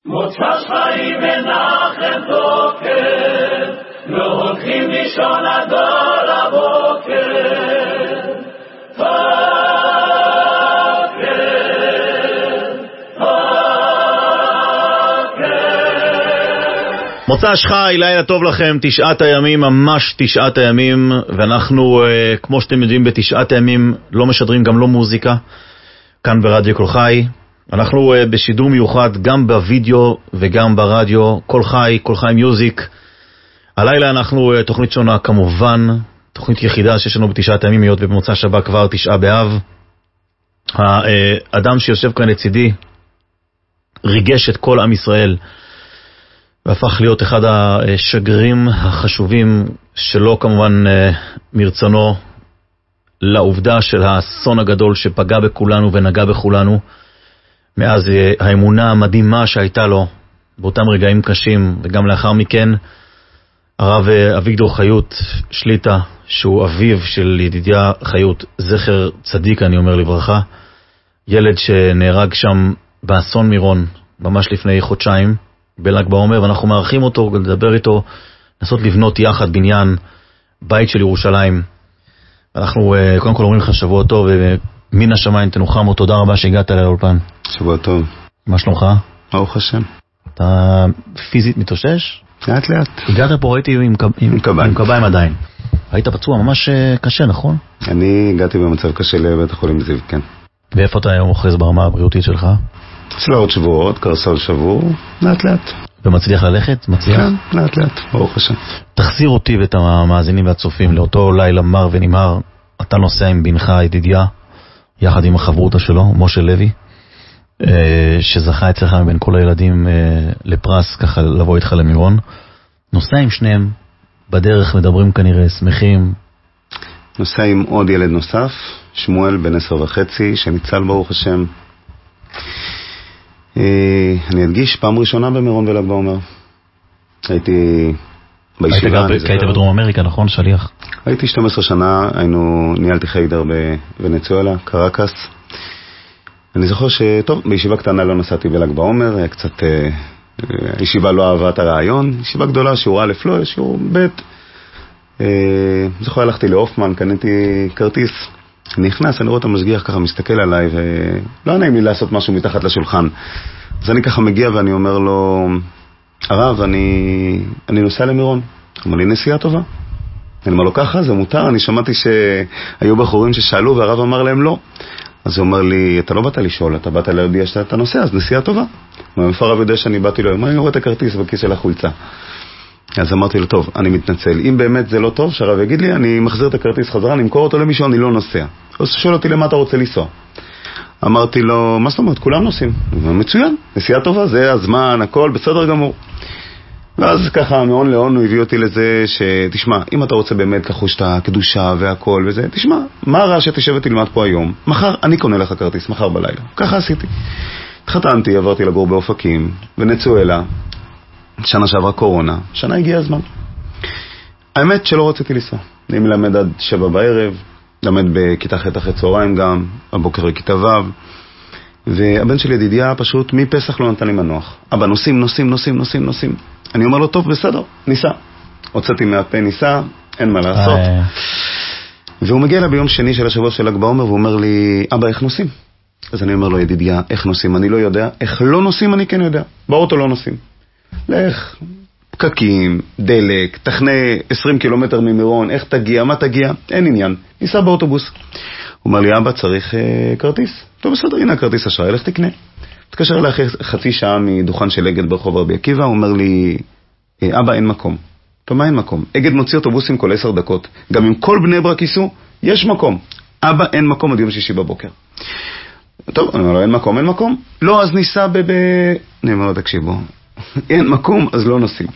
מוצא שחי ונחם בוקר, לא הולכים לישון עד אור הבוקר. מוצא שחי, לילה טוב לכם, 9 הימים, ממש 9 הימים, ואנחנו, כמו שאתם יודעים, ב9 הימים לא משדרים גם לא מוזיקה, כאן ברדיו כל חי. אנחנו בשידור מיוחד גם בווידאו וגם ברדיו, כל חי מיוזיק. הלילה אנחנו תוכנית שונה כמובן, תוכנית יחידה שיש לנו ב9 הימים, היות ובמוצא שבת כבר 9 באב. האדם שיושב כאן לצידי ריגש את כל עם ישראל, והפך להיות אחד השגרירים החשובים שלו כמובן מרצונו לעובדה של האסון הגדול שפגע בכולנו ונגע בכולנו מאז האמונה המדהימה שהייתה לו באותם רגעים קשים, וגם לאחר מכן הרב אביגדור חיות שליטה, שהוא אביו של ידידיה חיות, זכר צדיק אני אומר לברכה, ילד שנהרג שם באסון מירון ממש לפני חודשיים בל"ג בעומר, ואנחנו מארחים אותו, לדבר איתו, לנסות לבנות יחד בניין, בית של ירושלים. אנחנו קודם כל אומרים לך שבוע טוב, ומן השמיים תנוחמו, תודה רבה שהגעת אליי לאולפן. שבוע טוב. מה שלומך? ברוך השם. אתה פיזית מתאושש? לאט לאט. הגעת פה, ראיתי עם קביים עדיין. היית פצוע ממש קשה, נכון? אני הגעתי במצב קשה לבית החולים זיו, כן. ואיפה אתה היום אוחז ברמה הבריאותית שלך? צלעות שבועות, קרסול שבור, לאט לאט. ומצליח ללכת? מצליח? כן, לאט לאט, ברוך השם. תחזיר אותי ואת המאזינים והצופים לאותו לילה מר ונמהר. אתה נוסע עם בנך ידידיה, יחד עם החברותה שלו, משה לוי, שזכה אצלך מבין כל הילדים לפרס, ככה לבוא איתך למירון. נוסע עם שניהם, בדרך מדברים כנראה, שמחים. נוסע עם עוד ילד נוסף, שמואל בן 10.5, שניצל ברוך השם. אני אדגיש, פעם ראשונה במירון ול"ג בעומר. הייתי בישיבה. היית בדרום אמריקה, נכון? שליח? הייתי 12 שנה, ניהלתי חיידר בוונצואלה, קרקס. אני זוכר שטוב, בישיבה קטנה לא נסעתי בל"ג בעומר, היה קצת, ישיבה לא אהבה את הרעיון, ישיבה גדולה, שיעור א' לא, שיעור ב'. זוכר הלכתי לאופמן, קניתי כרטיס. אני נכנס, אני רואה את המשגיח ככה מסתכל עליי, ולא נעים לי לעשות משהו מתחת לשולחן. אז אני ככה מגיע ואני אומר לו, הרב, אני נוסע למירון. הוא אומר לי, נסיעה טובה. אני אומר לו, ככה, זה מותר. אני שמעתי שהיו בחורים ששאלו והרב אמר להם לא. אז הוא אומר לי, אתה לא באת לשאול, אתה באת להודיע שאתה נוסע, אז נסיעה טובה. הוא אומר, הרב יודע שאני באתי לו, אני רואה את הכרטיס בכיס של החולצה. אז אמרתי לו, טוב, אני מתנצל. אם באמת זה לא טוב, שהרב יגיד לי, אני מחזיר את הכרטיס חזרה, אני אמכור אותו למישהו, אני לא נוסע. אז שואל אותי למה אתה רוצה לנסוע. אמרתי לו, מה זאת אומרת? כולם נוסעים. הוא אומר, מצוין, נסיעה טובה, זה הזמן, הכל, בסדר גמור. ואז ככה, מהון להון הוא הביא אותי לזה שתשמע, אם אתה רוצה באמת לחוש את הקדושה והכל וזה, תשמע, מה רע שתשב ותלמד פה היום? מחר אני קונה לך כרטיס, מחר בלילה. ככה עשיתי. התחתנתי, עברתי לגור באופקים, ונצואלה. שנה שעברה קורונה, שנה הגיע הזמן. האמת שלא רציתי לנסוע. אני מלמד עד 7 בערב, למד בכיתה ח' אחרי צהריים גם, הבוקר בכיתה ו', והבן של ידידיה פשוט מפסח לא נתן לי מנוח. אבא, נוסעים. אני אומר לו, טוב, בסדר, ניסע. הוצאתי מהפה, ניסע, אין מה לעשות. והוא מגיע לה ביום שני של השבוע של ל"ג בעומר, והוא אומר לי, אבא, איך נוסעים? אז אני אומר לו, ידידיה, איך נוסעים? אני לא יודע. איך לא נוסעים? אני כן יודע. באוטו לא נוסעים. לך, פקקים, דלק, תכנה 20 קילומטר ממירון, איך תגיע, מה תגיע, אין עניין, ניסע באוטובוס. הוא אומר לי, אבא, צריך כרטיס. טוב, בסדר, הנה הכרטיס אשראי, לך תקנה. תקשר אליי אחרי חצי שעה מדוכן של אגד ברחוב רבי עקיבא, הוא אומר לי, אבא, אין מקום. טוב, מה אין מקום? אגד מוציא אוטובוסים כל 10 דקות, גם אם כל בני ברק ייסעו, יש מקום. אבא, אין מקום עד יום שישי בבוקר. טוב, אני אומר לו, אין מקום. לא, אז ניסע אני אומר לו, תקשיבו, אין מקום, אז לא נוסעים.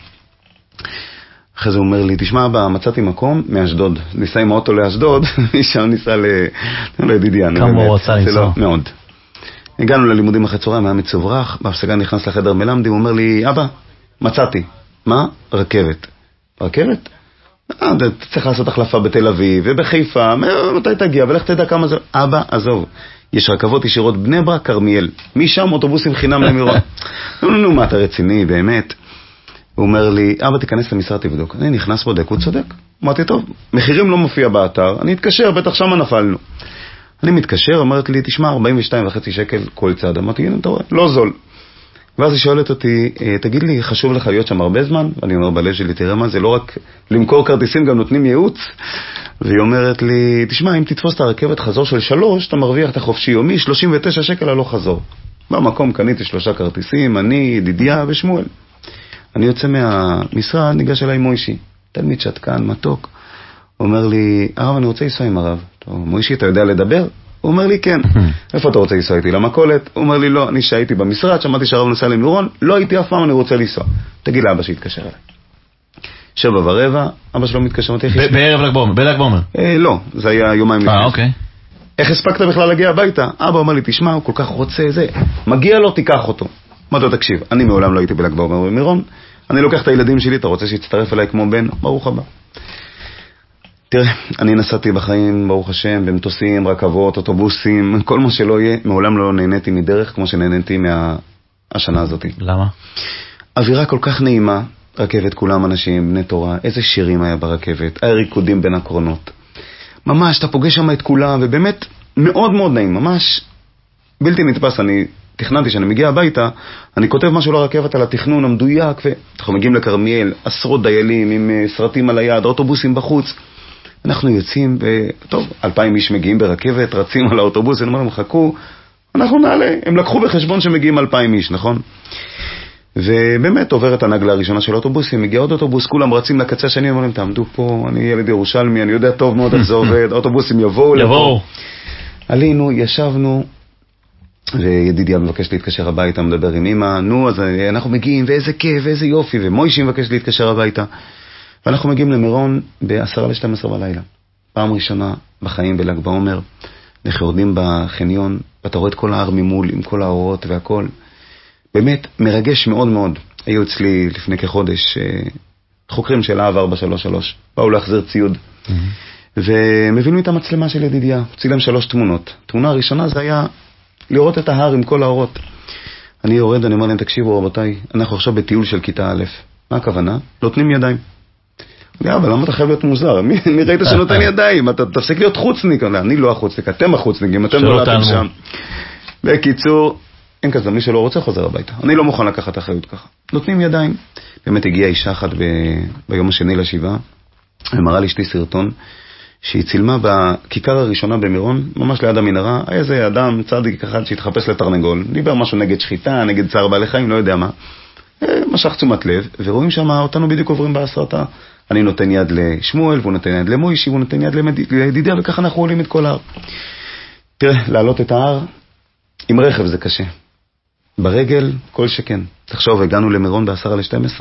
אחרי זה הוא אומר לי, תשמע, אבא, מצאתי מקום מאשדוד. ניסה עם האוטו לאשדוד, משם ניסה לידידיה. כמה הוא רצה לנסוע? מאוד. הגענו ללימודים אחרי צהריים, היה מצוברח, בהפסקה נכנס לחדר מלמדי, הוא אומר לי, אבא, מצאתי. מה? רכבת. רכבת? אתה צריך לעשות החלפה בתל אביב ובחיפה, מתי תגיע, ולך תדע כמה זה. אבא, עזוב, יש רכבות ישירות בני ברק, כרמיאל. משם אוטובוסים חינם למירון. נו, מה, אתה רציני, באמת? הוא אומר לי, אבא, תיכנס למשרד, תבדוק. אני נכנס בודק, הוא צודק. אמרתי, טוב, מחירים לא מופיע באתר, אני אתקשר, בטח שמה נפלנו. אני מתקשר, אומרת לי, תשמע, 42.5 שקל כל צד. אמרתי, הנה, אתה רואה, לא זול. ואז היא שואלת אותי, תגיד לי, חשוב לך להיות שם הרבה זמן? ואני אומר בלב שלי, תראה מה, זה לא רק למכור כרטיסים, גם נותנים ייעוץ. והיא אומרת לי, תשמע, אם תתפוס את הרכבת חזור של 3, אתה מרוויח את החופשי יומי, 39 שקל הלא חזור. במקום קניתי 3 כרטיסים, אני, ידידיה ושמואל. אני יוצא מהמשרד, ניגש אליי מוישי, תלמיד שתקן, מתוק. הוא אומר לי, הרב, אני רוצה לנסוע עם הרב. טוב, מוישי, אתה יודע לדבר? הוא אומר לי, כן. איפה אתה רוצה לנסוע איתי? למכולת? הוא אומר לי, לא, אני שהייתי במשרד, שמעתי שהרב נסע למירון, לא הייתי אף פעם, אני רוצה לנסוע. תגיד לאבא שיתקשר אליי. 7:15, אבא שלו מתקשר, בערב ל"ג בעומר, בל"ג בעומר? לא, זה היה יומיים לפני. אוקיי. איך הספקת בכלל להגיע הביתה? אבא אומר לי, תשמע, הוא כל כך רוצה זה, מגיע לו, תיקח אותו. מה אתה תקשיב? אני מעולם לא הייתי בל"ג בעומר במירון, אני לוקח את הילדים שלי, אתה רוצה שיצטרף אליי כמו בן? ברוך הבא. תראה, אני נסעתי בחיים, ברוך השם, במטוסים, רכבות, אוטובוסים, כל מה שלא יהיה, מעולם לא נהניתי מדרך כמו שנהניתי מהשנה הזאת. למה? אווירה כל כך נעימה, רכבת, כולם אנשים, בני תורה, איזה שירים היה ברכבת, היה ריקודים בין הקרונות. ממש, אתה פוגש שם את כולם, ובאמת מאוד מאוד נעים, ממש בלתי נתפס. אני תכננתי שאני מגיע הביתה, אני כותב משהו לרכבת על התכנון המדויק, ואנחנו מגיעים לכרמיאל, עשרות דיילים עם סרטים על היד, אוטובוסים בחוץ. אנחנו יוצאים, וטוב, 2,000 איש מגיעים ברכבת, רצים על האוטובוס, אני אומר להם, חכו, אנחנו נעלה. הם לקחו בחשבון שמגיעים 2,000 איש, נכון? ובאמת עוברת הנגלה הראשונה של האוטובוסים, מגיע עוד אוטובוס, כולם רצים לקצה השני, אומרים, תעמדו פה, אני ילד ירושלמי, אני יודע טוב מאוד איך זה עובד, האוטובוסים יבואו לפה. עלינו, ישבנו, וידידיה מבקש להתקשר הביתה, מדבר עם אמא, נו, אז אנחנו מגיעים, ואיזה כיף, ואיזה יופי, ומוישי מבקש להתקשר הביתה. ואנחנו מגיעים למירון ב-11:50 בלילה. פעם ראשונה בחיים בל"ג בעומר, אנחנו יורדים בחניון, ואתה רואה את כל ההר ממול, עם כל האורות והכל. באמת מרגש מאוד מאוד. היו אצלי לפני כחודש חוקרים של להב 433, באו להחזיר ציוד. והם הבינו את המצלמה של ידידיה, צילם 3 תמונות. תמונה הראשונה זה היה לראות את ההר עם כל האורות. אני יורד, אני אומר להם, תקשיבו רבותיי, אנחנו עכשיו בטיול של כיתה א'. מה הכוונה? נותנים ידיים. אבל למה אתה חייב להיות מוזר? מי ראית שנותן ידיים? אתה תפסיק להיות חוצניק. אני לא החוצניק, אתם החוצניקים, אתם נולדתם שם. בקיצור, אין כזה, מי שלא רוצה חוזר הביתה. אני לא מוכן לקחת אחריות ככה. נותנים ידיים. באמת הגיעה אישה אחת ביום השני לשבעה, ומראה לי שתי סרטון, שהיא צילמה בכיכר הראשונה במירון, ממש ליד המנהרה, היה איזה אדם צדיק אחד שהתחפש לתרנגול, דיבר משהו נגד שחיטה, נגד צער בעלי חיים, לא יודע מה. משך תשומת לב, ורואים שם אותנו בדיוק עוברים בהסרטה. אני נותן יד לשמואל, והוא נותן יד למוישי, והוא נותן יד לידידיה, וככה אנחנו עולים את כל ההר. תראה, לעלות את ההר, עם רכב זה קשה. ברגל, כל שכן. תחשוב, הגענו למירון ב11:50.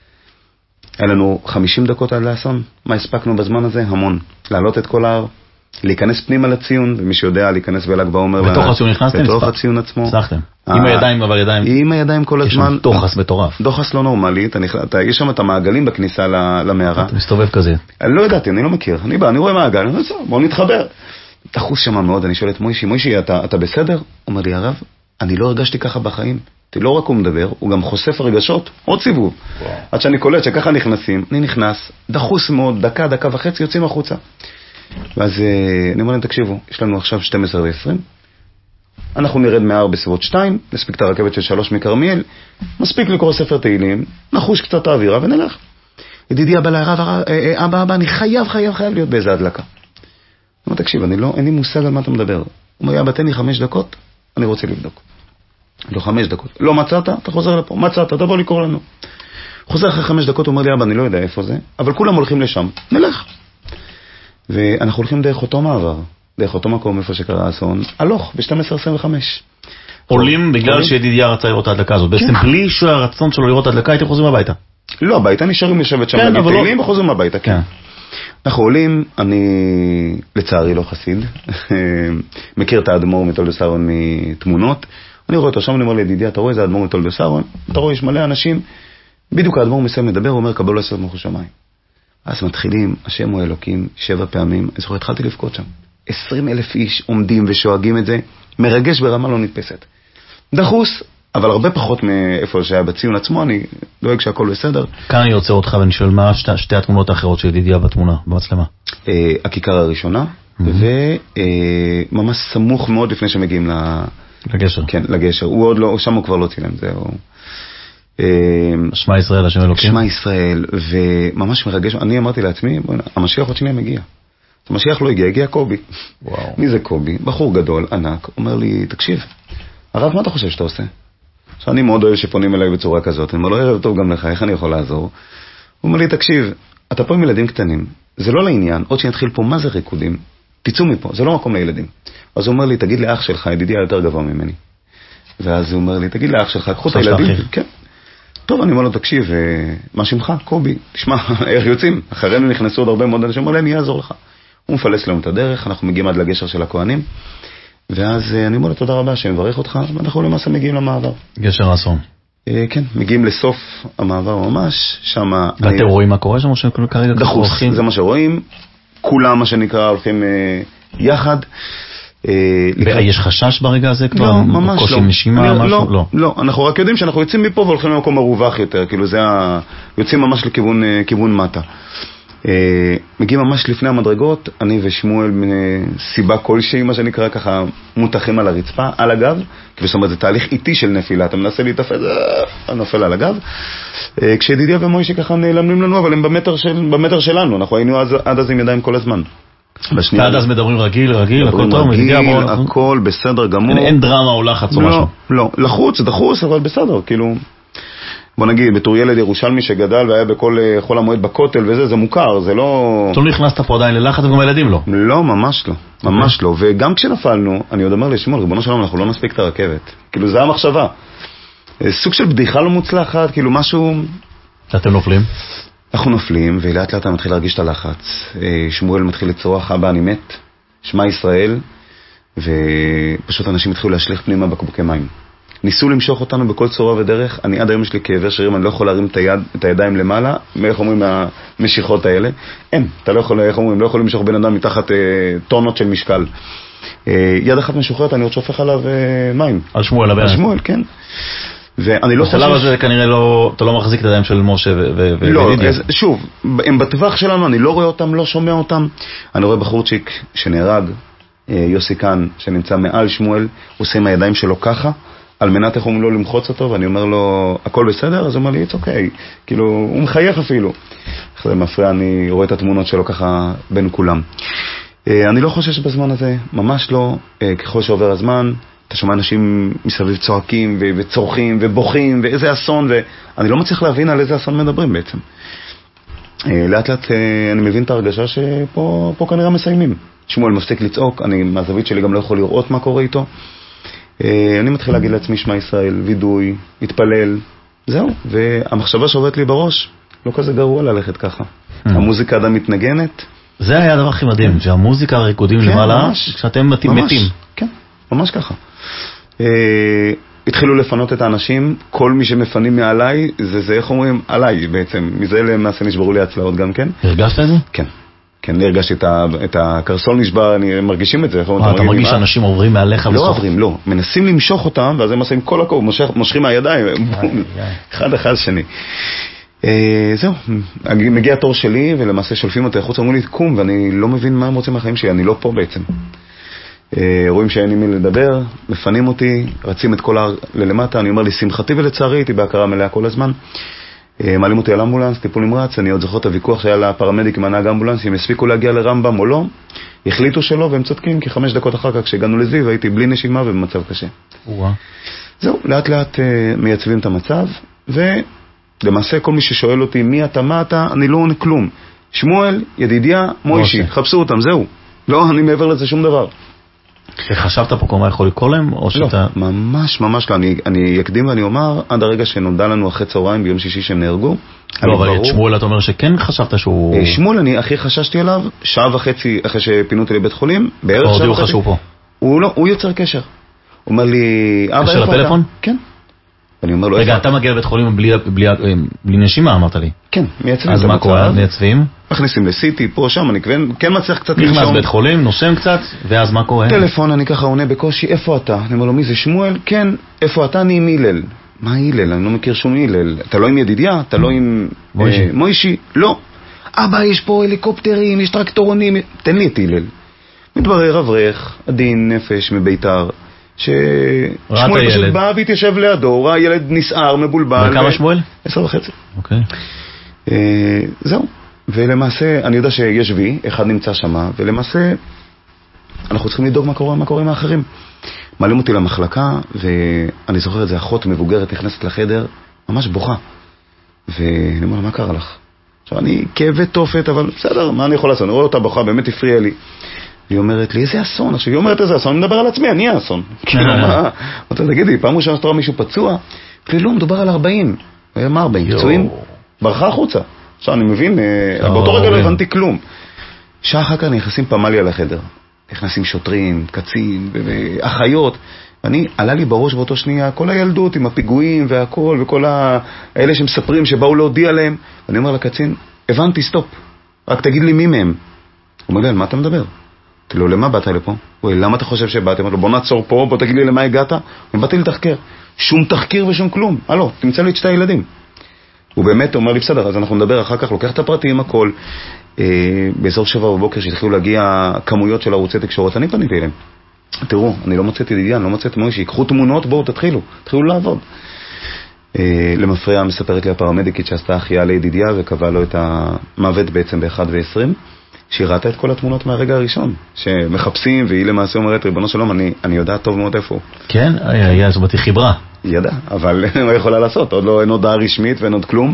היה לנו 50 דקות עד לאסון. מה הספקנו בזמן הזה? המון. לעלות את כל ההר, להיכנס פנימה לציון, ומי שיודע להיכנס בל"ג בעומר. בתוך הציון נכנסתם? בתוך הציון עצמו. הצלחתם. עם הידיים, אבל ידיים. עם הידיים כל הזמן. יש שם דוחס מטורף. דוחס לא נורמלי. יש שם את המעגלים בכניסה למערה. אתה מסתובב כזה. אני לא ידעתי, אני לא מכיר. אני בא, אני רואה מעגל, אני אומר, בואו נתחבר. תחוס שם מאוד, אני שואל את מוישי, אתה בסדר? הוא אומר לי, הרב, אני לא הרגשתי ככה בחיים. לא רק הוא מדבר, הוא גם חושף רגשות, עוד סיבוב. עד שאני קולט שככה נכנסים, אני נכנס, דחוס מאוד, דקה וחצי, יוצאים החוצה. ואז אני אומר להם, תקשיבו, יש לנו עכשיו 12:20, אנחנו נרד מההר בסביבות 2, נספיק את הרכבת של 3 מכרמיאל, מספיק לקרוא ספר תהילים, נחוש קצת האווירה ונלך. ידידיה בא להרב, אבא, אני חייב להיות באיזה הדלקה. אני אומר, תקשיב, אין לי מושג על מה אתה מדבר. הוא אומר, אבא, תן לי 5 דקות, אני רוצה לבדוק. לא 5 דקות. לא מצאת, אתה חוזר לפה. מצאת, תבוא לקרוא לנו. חוזר אחרי 5 דקות, הוא אומר לי, אבא, אני לא יודע איפה זה, אבל כולם הולכים לשם. נלך. ואנחנו הולכים דרך אותו מעבר, דרך אותו מקום איפה שקרה האסון, הלוך, ב12:25. עולים בגלל שידידיה רצה לראות ההדלקה הזאת. בעצם בלי שהרצון שלו לראות ההדלקה, הייתם חוזרים הביתה. לא, הביתה נשארים לשבת שם בגיטלים וחוזרים הביתה, כן. אנחנו עולים, אני לצערי לא חסיד, מכיר את האדמו"ר מתולדו שרון מתמונות, אני רואה אותו שם, אני אומר לידידיה, אתה רואה איזה אדמו"ר מתולדו שרון, אתה רואה יש מלא אנשים, בדיוק האדמו"ר מסיים לדבר, הוא אומר, קבלו 10 מלכות שמיים. אז מתחילים, השם הוא אלוקים, 7 פעמים, אני זוכר, התחלתי לבכות שם. 20,000 איש עומדים ושואגים את זה, מרגש ברמה לא נתפסת. דחוס, אבל הרבה פחות מאיפה שהיה בציון עצמו, אני דואג שהכל בסדר. כאן אני רוצה אותך ואני שואל מה שתי התמונות האחרות של ידידיה בתמונה, במצלמה. הכיכר הראשונה, וממש סמוך מאוד לפני שמגיעים לגשר. כן, לגשר. הוא עוד לא, שם הוא כבר לא צילם, זהו. שמע ישראל, השם אלוקים. שמע ישראל, וממש מרגש. אני אמרתי לעצמי, המשיח עוד שנייה מגיע. המשיח לא הגיע, הגיע קובי. וואו. מי זה קובי? בחור גדול, ענק, אומר לי, תקשיב, הרב, מה אתה חושב שאתה עושה? עכשיו, אני מאוד אוהב שפונים אליי בצורה כזאת, אני אומר לו, ערב טוב גם לך, איך אני יכול לעזור? הוא אומר לי, תקשיב, אתה פה עם ילדים קטנים, זה לא לעניין, עוד שנתחיל פה, מה זה ריקודים? תצאו מפה, זה לא מקום לילדים. אז הוא אומר לי, תגיד לאח שלך, ידידי יותר גבוה ממני. ואז הוא אומר לי, תגיד לאח שלך, קחו את הילדים. כן. טוב, אני אומר לו, תקשיב, מה שמך? קובי, תשמע, איך יוצאים? אחרינו נכנסו עוד הרבה מאוד אנשים, אומר לי, אני אעזור לך. הוא מפלס לנו את הדרך, אנחנו מגיעים עד לגשר של הכהנים, ואז אני אומר לו, תודה רבה, שמברך אותך, ואנחנו למעשה מגיעים למעבר. גשר האסון. כן, מגיעים לסוף המעבר ממש, שם... ואתם רואים מה קורה שם, או שכרגע דחוס, זה מה שרואים, כולם, מה שנקרא, הולכים יחד. יש חשש ברגע הזה כבר? לא, ממש לא. קושי נשימה, משהו? לא, לא. אנחנו רק יודעים שאנחנו יוצאים מפה והולכים למקום מרווח יותר, כאילו זה יוצאים ממש לכיוון מטה. מגיעים ממש לפני המדרגות, אני ושמואל מסיבה כלשהי, מה שנקרא ככה, מותחים על הרצפה, על הגב, זאת אומרת, זה תהליך איטי של נפילה, אתה מנסה להתאפס, נופל על הגב, כשידידיה ומוישה ככה נעלמים לנו, אבל הם במטר שלנו, אנחנו היינו עד אז עם ידיים כל הזמן. ועד אז מדברים רגיל, הכל טוב, הכל בסדר גמור. אין דרמה או לחץ או משהו. לא, לחוץ, דחוס, אבל בסדר, כאילו, בוא נגיד, בתור ילד ירושלמי שגדל והיה בכל חול המועד בכותל וזה, זה מוכר, זה לא... אתה לא נכנסת פה עדיין ללחץ וגם הילדים לא. לא, ממש לא, ממש לא. וגם כשנפלנו, אני עוד אומר לשמואל, ריבונו שלום, אנחנו לא נספיק את הרכבת. כאילו, זה המחשבה. סוג של בדיחה לא מוצלחת, כאילו משהו... שאתם נופלים? אנחנו נופלים, ולאט לאט אני מתחיל להרגיש את הלחץ. שמואל מתחיל לצרוח, אבא, אני מת, שמע ישראל, ופשוט אנשים התחילו להשליך פנימה בקבוקי מים. ניסו למשוך אותנו בכל צורה ודרך, אני עד היום יש לי כאבי שרירים, אני לא יכול להרים את הידיים למעלה, איך אומרים מהמשיכות האלה? אין, אתה לא יכול, איך אומרים, לא יכול למשוך בן אדם מתחת טונות של משקל. יד אחת משוחררת, אני עוד שופך עליו מים. על שמואל, על שמואל, כן. ואני לא חושב... בשלב הזה כנראה לא, אתה לא מחזיק את הידיים של משה לא, שוב, הם בטווח שלנו, אני לא רואה אותם, לא שומע אותם. אני רואה בחורצ'יק שנהרג, יוסי כאן, שנמצא מעל שמואל, הוא עושה עם הידיים שלו ככה, על מנת איך אומרים לו למחוץ אותו, ואני אומר לו, הכל בסדר? אז הוא אומר לי, it's okay. כאילו, הוא מחייך אפילו. איך זה מפריע, אני רואה את התמונות שלו ככה בין כולם. אני לא חושש בזמן הזה, ממש לא. ככל שעובר הזמן, אתה שומע אנשים מסביב צועקים וצורכים ובוכים, ואיזה אסון, ואני לא מצליח להבין על איזה אסון מדברים בעצם. לאט לאט אני מבין את הרגשה שפה כנראה מסיימים. שמואל מפסיק לצעוק, אני מהזווית שלי גם לא יכול לראות מה קורה איתו. אני מתחיל להגיד לעצמי שמע ישראל, וידוי, התפלל, זהו. והמחשבה שעובדת לי בראש, לא כזה גרוע ללכת ככה. המוזיקה עדיין מתנגנת. זה היה הדבר הכי מדהים, שהמוזיקה הריקודים למעלה, כשאתם מתים. כן, ממש ככה. התחילו לפנות את האנשים, כל מי שמפנים מעליי, זה איך אומרים, עליי בעצם. מזה למעשה נשברו לי הצלעות גם כן. הרגשת את זה? כן. כן, הרגשתי את הקרסול נשבר, מרגישים את זה. אתה מרגיש שאנשים עוברים מעליך? לא עוברים, לא. מנסים למשוך אותם, ואז הם עושים כל הכוב, מושכים מהידיים, אחד שני. זהו, מגיע התור שלי, ולמעשה שולפים אותי החוץ, אמרו לי, תקום, ואני לא מבין מה הם רוצים מהחיים שלי, אני לא פה בעצם. רואים שאין עם מי לדבר, מפנים אותי, רצים את כל ההר ללמטה, אני אומר לי, שמחתי ולצערי, הייתי בהכרה מלאה כל הזמן. מעלים אותי על אמבולנס, טיפול נמרץ, אני עוד זוכר את הוויכוח שהיה לפרמדיק עם הנהג אמבולנס, אם הספיקו להגיע לרמב"ם או לא, החליטו שלא, והם צודקים, כי 5 דקות אחר כך כשהגענו לזיו, הייתי בלי נשימה ובמצב קשה. זהו, לאט לאט מייצבים את המצב, ולמעשה כל מי ששואל אותי מי אתה, מה אתה, אני לא עונה כלום. שמואל, ידידיה, מוישי, חפשו אותם, זהו. לא, אני מעבר לזה שום דבר. חשבת פה מה יכול לקרוא להם? לא, ממש ממש לא. אני אקדים ואני אומר, עד הרגע שנודע לנו אחרי צהריים ביום שישי שהם נהרגו. לא, אבל את שמואל אתה אומר שכן חשבת שהוא... שמואל, אני הכי חששתי עליו, 1.5 שעה אחרי שפינו אותי לבית חולים, בערך 1.5 שעה. הוא יוצר קשר. הוא אומר לי... קשר לפלאפון? כן. ואני אומר לו, רגע, אתה מגיע לבית חולים בלי נשימה, אמרת לי. כן, מייצבים. אז מה קורה? מייצבים? מכניסים לסיטי, פה, שם, אני כן מצליח קצת לנשום. נכנס בית חולים, נושם קצת, ואז מה קורה? טלפון, אני ככה עונה בקושי, איפה אתה? אני אומר לו, מי זה שמואל? כן, איפה אתה? אני עם הילל. מה הילל? אני לא מכיר שום הילל. אתה לא עם ידידיה? אתה לא עם... מוישי? לא. אבא, יש פה הליקופטרים, יש טרקטורונים, תן לי את הילל. מתברר אברך, עדין נפש מביתר, ששמואל פשוט בא והתיישב לידו, ראה ילד נסער, מבולבל. וכמה שמואל? 10.5. אוקיי. זהו. ולמעשה, אני יודע שיש וי, אחד נמצא שמה, ולמעשה, אנחנו צריכים לדאוג מה קורה עם האחרים. מעלים אותי למחלקה, ואני זוכר את זה, אחות מבוגרת נכנסת לחדר, ממש בוכה. ואני אומר לה, מה קרה לך? עכשיו, אני כאבי תופת, אבל בסדר, מה אני יכול לעשות? אני רואה אותה בוכה, באמת הפריע לי. והיא אומרת לי, איזה אסון? עכשיו, היא אומרת, איזה אסון? אני מדבר על עצמי, אני האסון. כאילו, מה? אתה תגידי, פעם ראשונה שאתה רואה מישהו פצוע? כאילו, לא, מדובר על 40. מה 40? פצועים? ברחה החוצה. עכשיו, אני מבין, באותו רגע לא הבנתי כלום. שעה אחר כך נכנסים פמליה לחדר. נכנסים שוטרים, קצין, אחיות. ואני, עלה לי בראש באותו שנייה, כל הילדות עם הפיגועים והכל, וכל האלה שמספרים שבאו להודיע להם. ואני אומר לקצין, הבנתי, סטופ. רק תגיד לי מי מהם. הוא אומר לי, על מה אתה מדבר? תראו, למה באת לפה? למה אתה חושב שבאת? אמר לו, בוא נעצור פה, בוא תגיד לי למה הגעת. ובאתי לתחקר. שום תחקיר ושום כלום. הלו, תמצא לי את 2 ילדים. הוא באמת אומר לי, בסדר, אז אנחנו נדבר אחר כך, לוקח את הפרטים, הכל. באזור 7 בבוקר שהתחילו להגיע כמויות של ערוצי תקשורת, אני פניתי אליהם. תראו, אני לא מוצאת ידידיה, אני לא מוצאת מוישי, ייקחו תמונות, בואו, תתחילו לעבוד. למפריע מספרת לי הפרמדיקית שעשתה החייאה לידידיה וקבעה לו את המוות בעצם ב-1:20, שהיא ראתה את כל התמונות מהרגע הראשון, שמחפשים, והיא למעשה אומרת, ריבונו שלום, אני יודעת טוב מאוד איפה הוא. כן, זאת אומרת, היא חיברה. היא ידעה, אבל מה יכולה לעשות? אין הודעה רשמית ואין עוד כלום.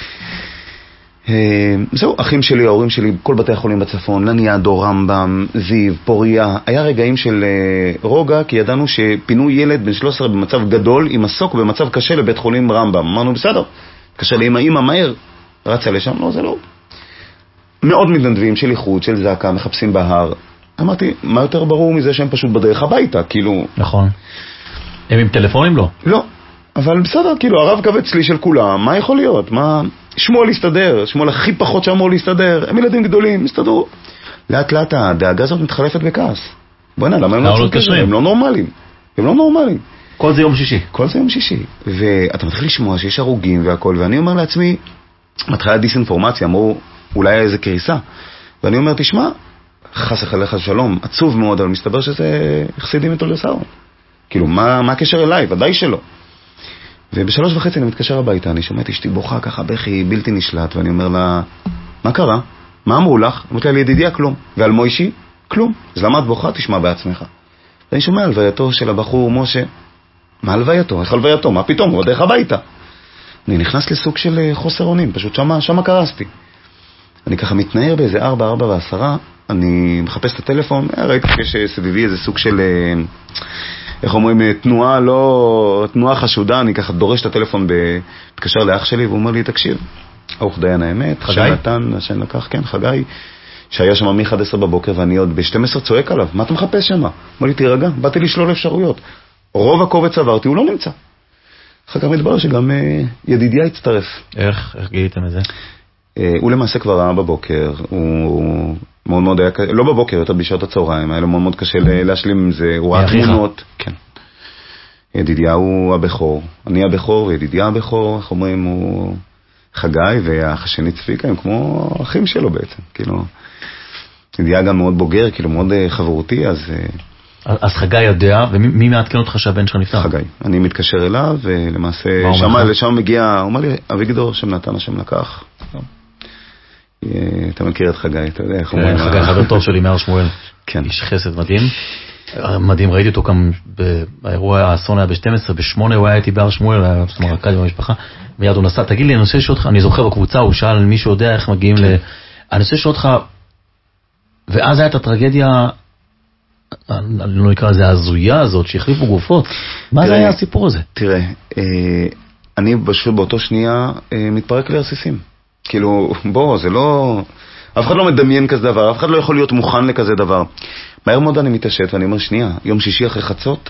זהו, אחים שלי, ההורים שלי, כל בתי החולים בצפון, לניאדו, רמב"ם, זיו, פוריה, היה רגעים של רוגע, כי ידענו שפינו ילד בן 13 במצב גדול, עם מסוק במצב קשה לבית חולים רמב"ם. אמרנו, בסדר, קשה לי עם האמא, מהר, רצה לשם, לא, זה לא. מאוד מתנדבים של איחוד, של זעקה, מחפשים בהר. אמרתי, מה יותר ברור מזה שהם פשוט בדרך הביתה, כאילו... נכון. הם עם טלפונים לא? לא, אבל בסדר, כאילו, הרב קבץ לי של כולם, מה יכול להיות? מה... שמואל להסתדר, שמואל הכי פחות שאמור להסתדר, הם ילדים גדולים, הסתדרו. לאט לאט הדאגה הזאת מתחלפת בכעס. בוא'נה, למה הם לא מתקשרים? הם לא נורמליים. הם לא נורמליים. כל זה יום שישי. כל זה יום שישי. ואתה מתחיל לשמוע שיש הרוגים והכל, ואני אומר לעצמי, מתחילה דיסאינפורמציה, אמרו, אולי היה איזה קריסה. ואני אומר, תשמע, חס וחלילה שלום, עצוב מאוד, אבל מסתבר שזה חסידים מתולדסאו. כאילו, מה הקשר אליי? ודאי שלא. וב3:30 אני מתקשר הביתה, אני שומע את אשתי בוכה ככה, בכי בלתי נשלט, ואני אומר לה, מה קרה? מה אמרו לך? אמרת לה, לידידיה, כלום. ועל מוישי? כלום. אז למה את בוכה? תשמע בעצמך. ואני שומע הלווייתו של הבחור משה. מה הלווייתו? איך הלווייתו? מה פתאום? הוא דרך הביתה. אני נכנס לסוג של חוסר אונים, פשוט שמה קרסתי. אני ככה מתנער באיזה 4:10, אני מחפש את הטלפון, ראיתי שיש סביבי איזה סוג של... איך אומרים, תנועה חשודה, אני ככה דורש את הטלפון בתקשר לאח שלי, והוא אומר לי, תקשיב, ארוך דיין האמת, חגי נתן, השם לקח, כן, חגי, שהיה שם מ-11 בבוקר, ואני עוד ב-12 צועק עליו, מה אתה מחפש שם? אמר לי, תירגע, באתי לשלול אפשרויות. רוב הקובץ עברתי, הוא לא נמצא. אחר כך מתברר שגם ידידיה הצטרף. איך גיליתם את זה? הוא למעשה כבר ראה בבוקר, הוא מאוד מאוד היה, לא בבוקר, יותר בשעות הצהריים, היה לו מאוד מאוד קשה להשלים עם זה, הוא ראה תמונות. כן. ידידיה הוא הבכור, אני הבכור וידידיה הבכור, איך אומרים, הוא חגי והאח השני צפיקה, הם כמו אחים שלו בעצם, כאילו, ידידיה גם מאוד בוגר, כאילו מאוד חברותי, אז חגי יודע, ומי מעדכן אותך שהבן שלך נפטר? חגי, אני מתקשר אליו, ולמעשה, לשם מגיע, הוא אומר לי, אביגדור, שם נתן, השם לקח. אתה מכיר את חגי, אתה יודע איך אומרים. חגי חבר טוב שלי מהר שמואל. כן. איש חסד מדהים. מדהים, ראיתי אותו גם באירוע האסון היה ב-12, ב-8 הוא היה איתי בהר שמואל, היה מרקד במשפחה, מיד הוא נסע, תגיד לי, אני רוצה לשאול אותך, אני זוכר בקבוצה, הוא שאל מישהו יודע איך מגיעים אני רוצה לשאול אותך, ואז הייתה הטרגדיה, אני לא נקרא לזה הזויה הזאת, שהחליפו גופות. מה זה היה הסיפור הזה? תראה, אני באותו שנייה מתפרק לרסיסים. כאילו, בוא, זה לא... אף אחד לא מדמיין כזה דבר, אף אחד לא יכול להיות מוכן לכזה דבר. מהר מאוד אני מתעשת ואני אומר, שנייה, יום שישי אחרי חצות,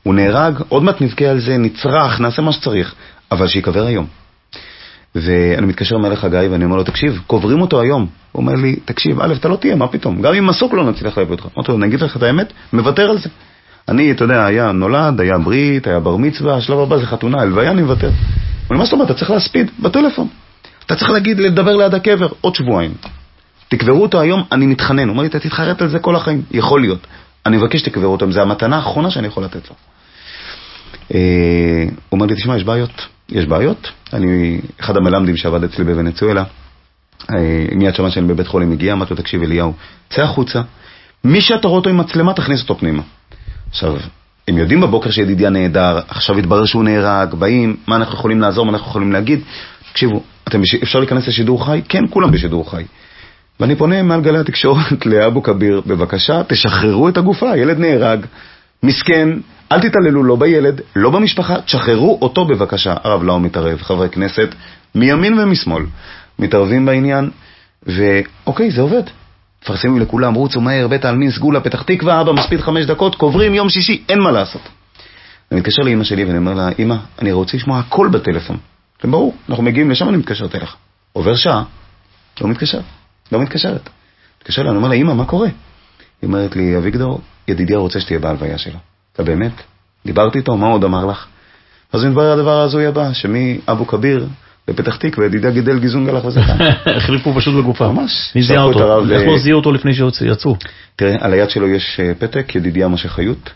הוא נהרג, עוד מעט נבכה על זה, נצרח, נעשה מה שצריך, אבל שיקבר היום. ואני מתקשר מלך חגי ואני אומר לו, תקשיב, קוברים אותו היום. הוא אומר לי, תקשיב, א', אתה לא תהיה, מה פתאום? גם אם מסוק לא נצליח להביא אותך. אמרתי לו, נגיד לך את האמת, מוותר על זה. אני, אתה יודע, היה נולד, היה ברית, היה בר מצווה, השלב הבא זה חתונה, הלוויה, אני מוותר. אבל מה זאת אומרת, אתה צריך להספיד בטלפון. אתה צריך לדבר ליד הקבר, עוד שבועיים. תקברו אותו היום, אני מתחנן. הוא אומר לי, אתה תתחרט על זה כל החיים. יכול להיות. אני מבקש שתקברו אותו, זה המתנה האחרונה שאני יכול לתת לו. הוא אומר לי, תשמע, יש בעיות. אני, אחד המלמדים שעבד אצלי בוונצואלה, מיד שמן שאני בבית חולים הגיע, אמרתי לו, תקשיב אליהו, צא החוצה, מי שאתה רואה אותו עם מצלמה, תכניס אותו פנימה. עכשיו, הם יודעים בבוקר שידידיה נהדר, עכשיו התברר שהוא נהרג, באים, מה אנחנו יכולים לעזור, מה אנחנו יכולים להגיד, תקשיבו, אפשר להיכנס לשידור חי? כן, כולם בשידור חי. ואני פונה מעל גלי התקשורת לאבו כביר, בבקשה, תשחררו את הגופה, הילד נהרג, מסכן, אל תתעללו לא בילד, לא במשפחה, תשחררו אותו בבקשה. הרב לאו מתערב, חברי כנסת, מימין ומשמאל, מתערבים בעניין, ואוקיי, זה עובד. פרסמים לכולם, רוצו מהר, בית העלמין, סגולה, פתח תקווה, אבא מספיד 5 דקות, קוברים יום שישי, אין מה לעשות. אני מתקשר לאמא שלי ואני אומר לה, אמא, אני רוצה לשמוע הכל בטלפון. זה ברור, אנחנו מגיעים לשם, אני מתקשרת אליך. עובר שעה, לא מתקשרת. מתקשר לה, אני אומר לה, אמא, מה קורה? היא אומרת לי, אביגדור, ידידיה רוצה שתהיה בהלוויה שלו. אתה באמת? דיברתי איתו, מה עוד אמר לך? אז מתברר הדבר הזוי הבא, שמי אבו כביר בפתח תקווה, ידידיה גידל גיזון גלח וזקן. החליפו פשוט בגופה. ממש. מי זיהה אותו? איך לא זיהו אותו לפני שיצאו? תראה, על היד שלו יש פתק, ידידיה משה חיות.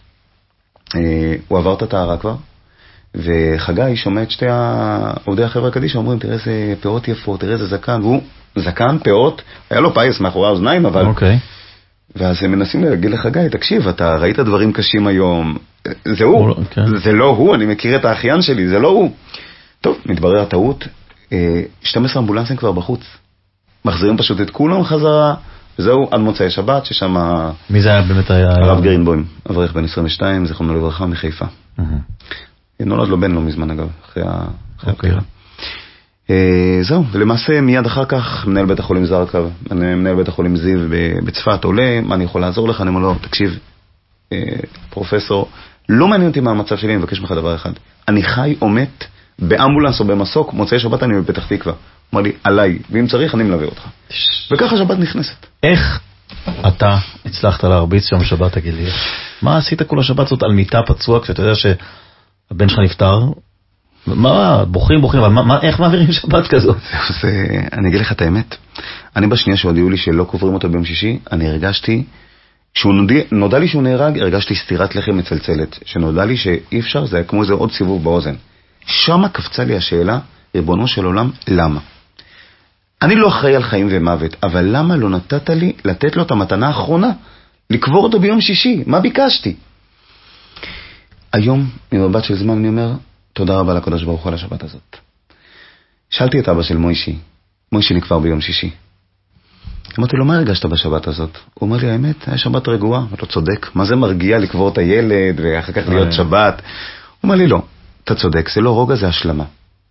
הוא עבר את הטהרה כבר, וחגי שומע את שתי עובדי החברה קדיש, אומרים, תראה איזה פאות יפות, תראה איזה זקן, והוא זקן, פאות, היה לו פייס מאחורי האוזניים, אבל... אוקיי. ואז הם מנסים להגיד לחגי, תקשיב, אתה ראית דברים קשים היום, זה הוא, זה לא הוא, אני מכיר את האחיין שלי, זה לא הוא. טוב, מתברר הטעות, 12 אמבולנסים כבר בחוץ, מחזירים פשוט את כולם חזרה, וזהו עד מוצאי שבת, ששם... מי זה היה באמת? הרב גרינבוים, אברך בן 22, זכרונו לברכה, מחיפה. נולד לו בן לא מזמן אגב, אחרי הפטירה. זהו, ולמעשה מיד אחר כך מנהל בית החולים זרקב, מנהל בית החולים זיו בצפת עולה, מה אני יכול לעזור לך? אני אומר לו, תקשיב, פרופסור, לא מעניין אותי מה המצב שלי, אני מבקש ממך דבר אחד, אני חי או מת באמבולנס או במסוק, מוצאי שבת אני בפתח תקווה. אמר לי, עליי, ואם צריך אני מלווה אותך. וככה שבת נכנסת. איך אתה הצלחת להרביץ שם שבת, תגיד לי? מה עשית כל השבת זאת על מיטה פצוע, כשאתה יודע שהבן שלך נפטר? מה, בוחרים, אבל איך מעבירים שבת כזאת? אני אגיד לך את האמת. אני בשנייה שהודיעו לי שלא קוברים אותו ביום שישי, אני הרגשתי, נודע לי שהוא נהרג, הרגשתי סתירת לחם מצלצלת. שנודע לי שאי אפשר, זה היה כמו איזה עוד סיבוב באוזן. שמה קפצה לי השאלה, ריבונו של עולם, למה? אני לא אחראי על חיים ומוות, אבל למה לא נתת לי לתת לו את המתנה האחרונה? לקבור אותו ביום שישי, מה ביקשתי? היום, ממבט של זמן, אני אומר, תודה רבה לקדוש ברוך הוא על השבת הזאת. שאלתי את אבא של מוישי נקבר ביום שישי. אמרתי לו, מה הרגשת בשבת הזאת? הוא אומר לי, האמת, היה שבת רגועה, אתה צודק. מה זה מרגיע לקבור את הילד ואחר כך להיות שבת? הוא אומר לי, לא, אתה צודק, זה לא רוגע, זה השלמה.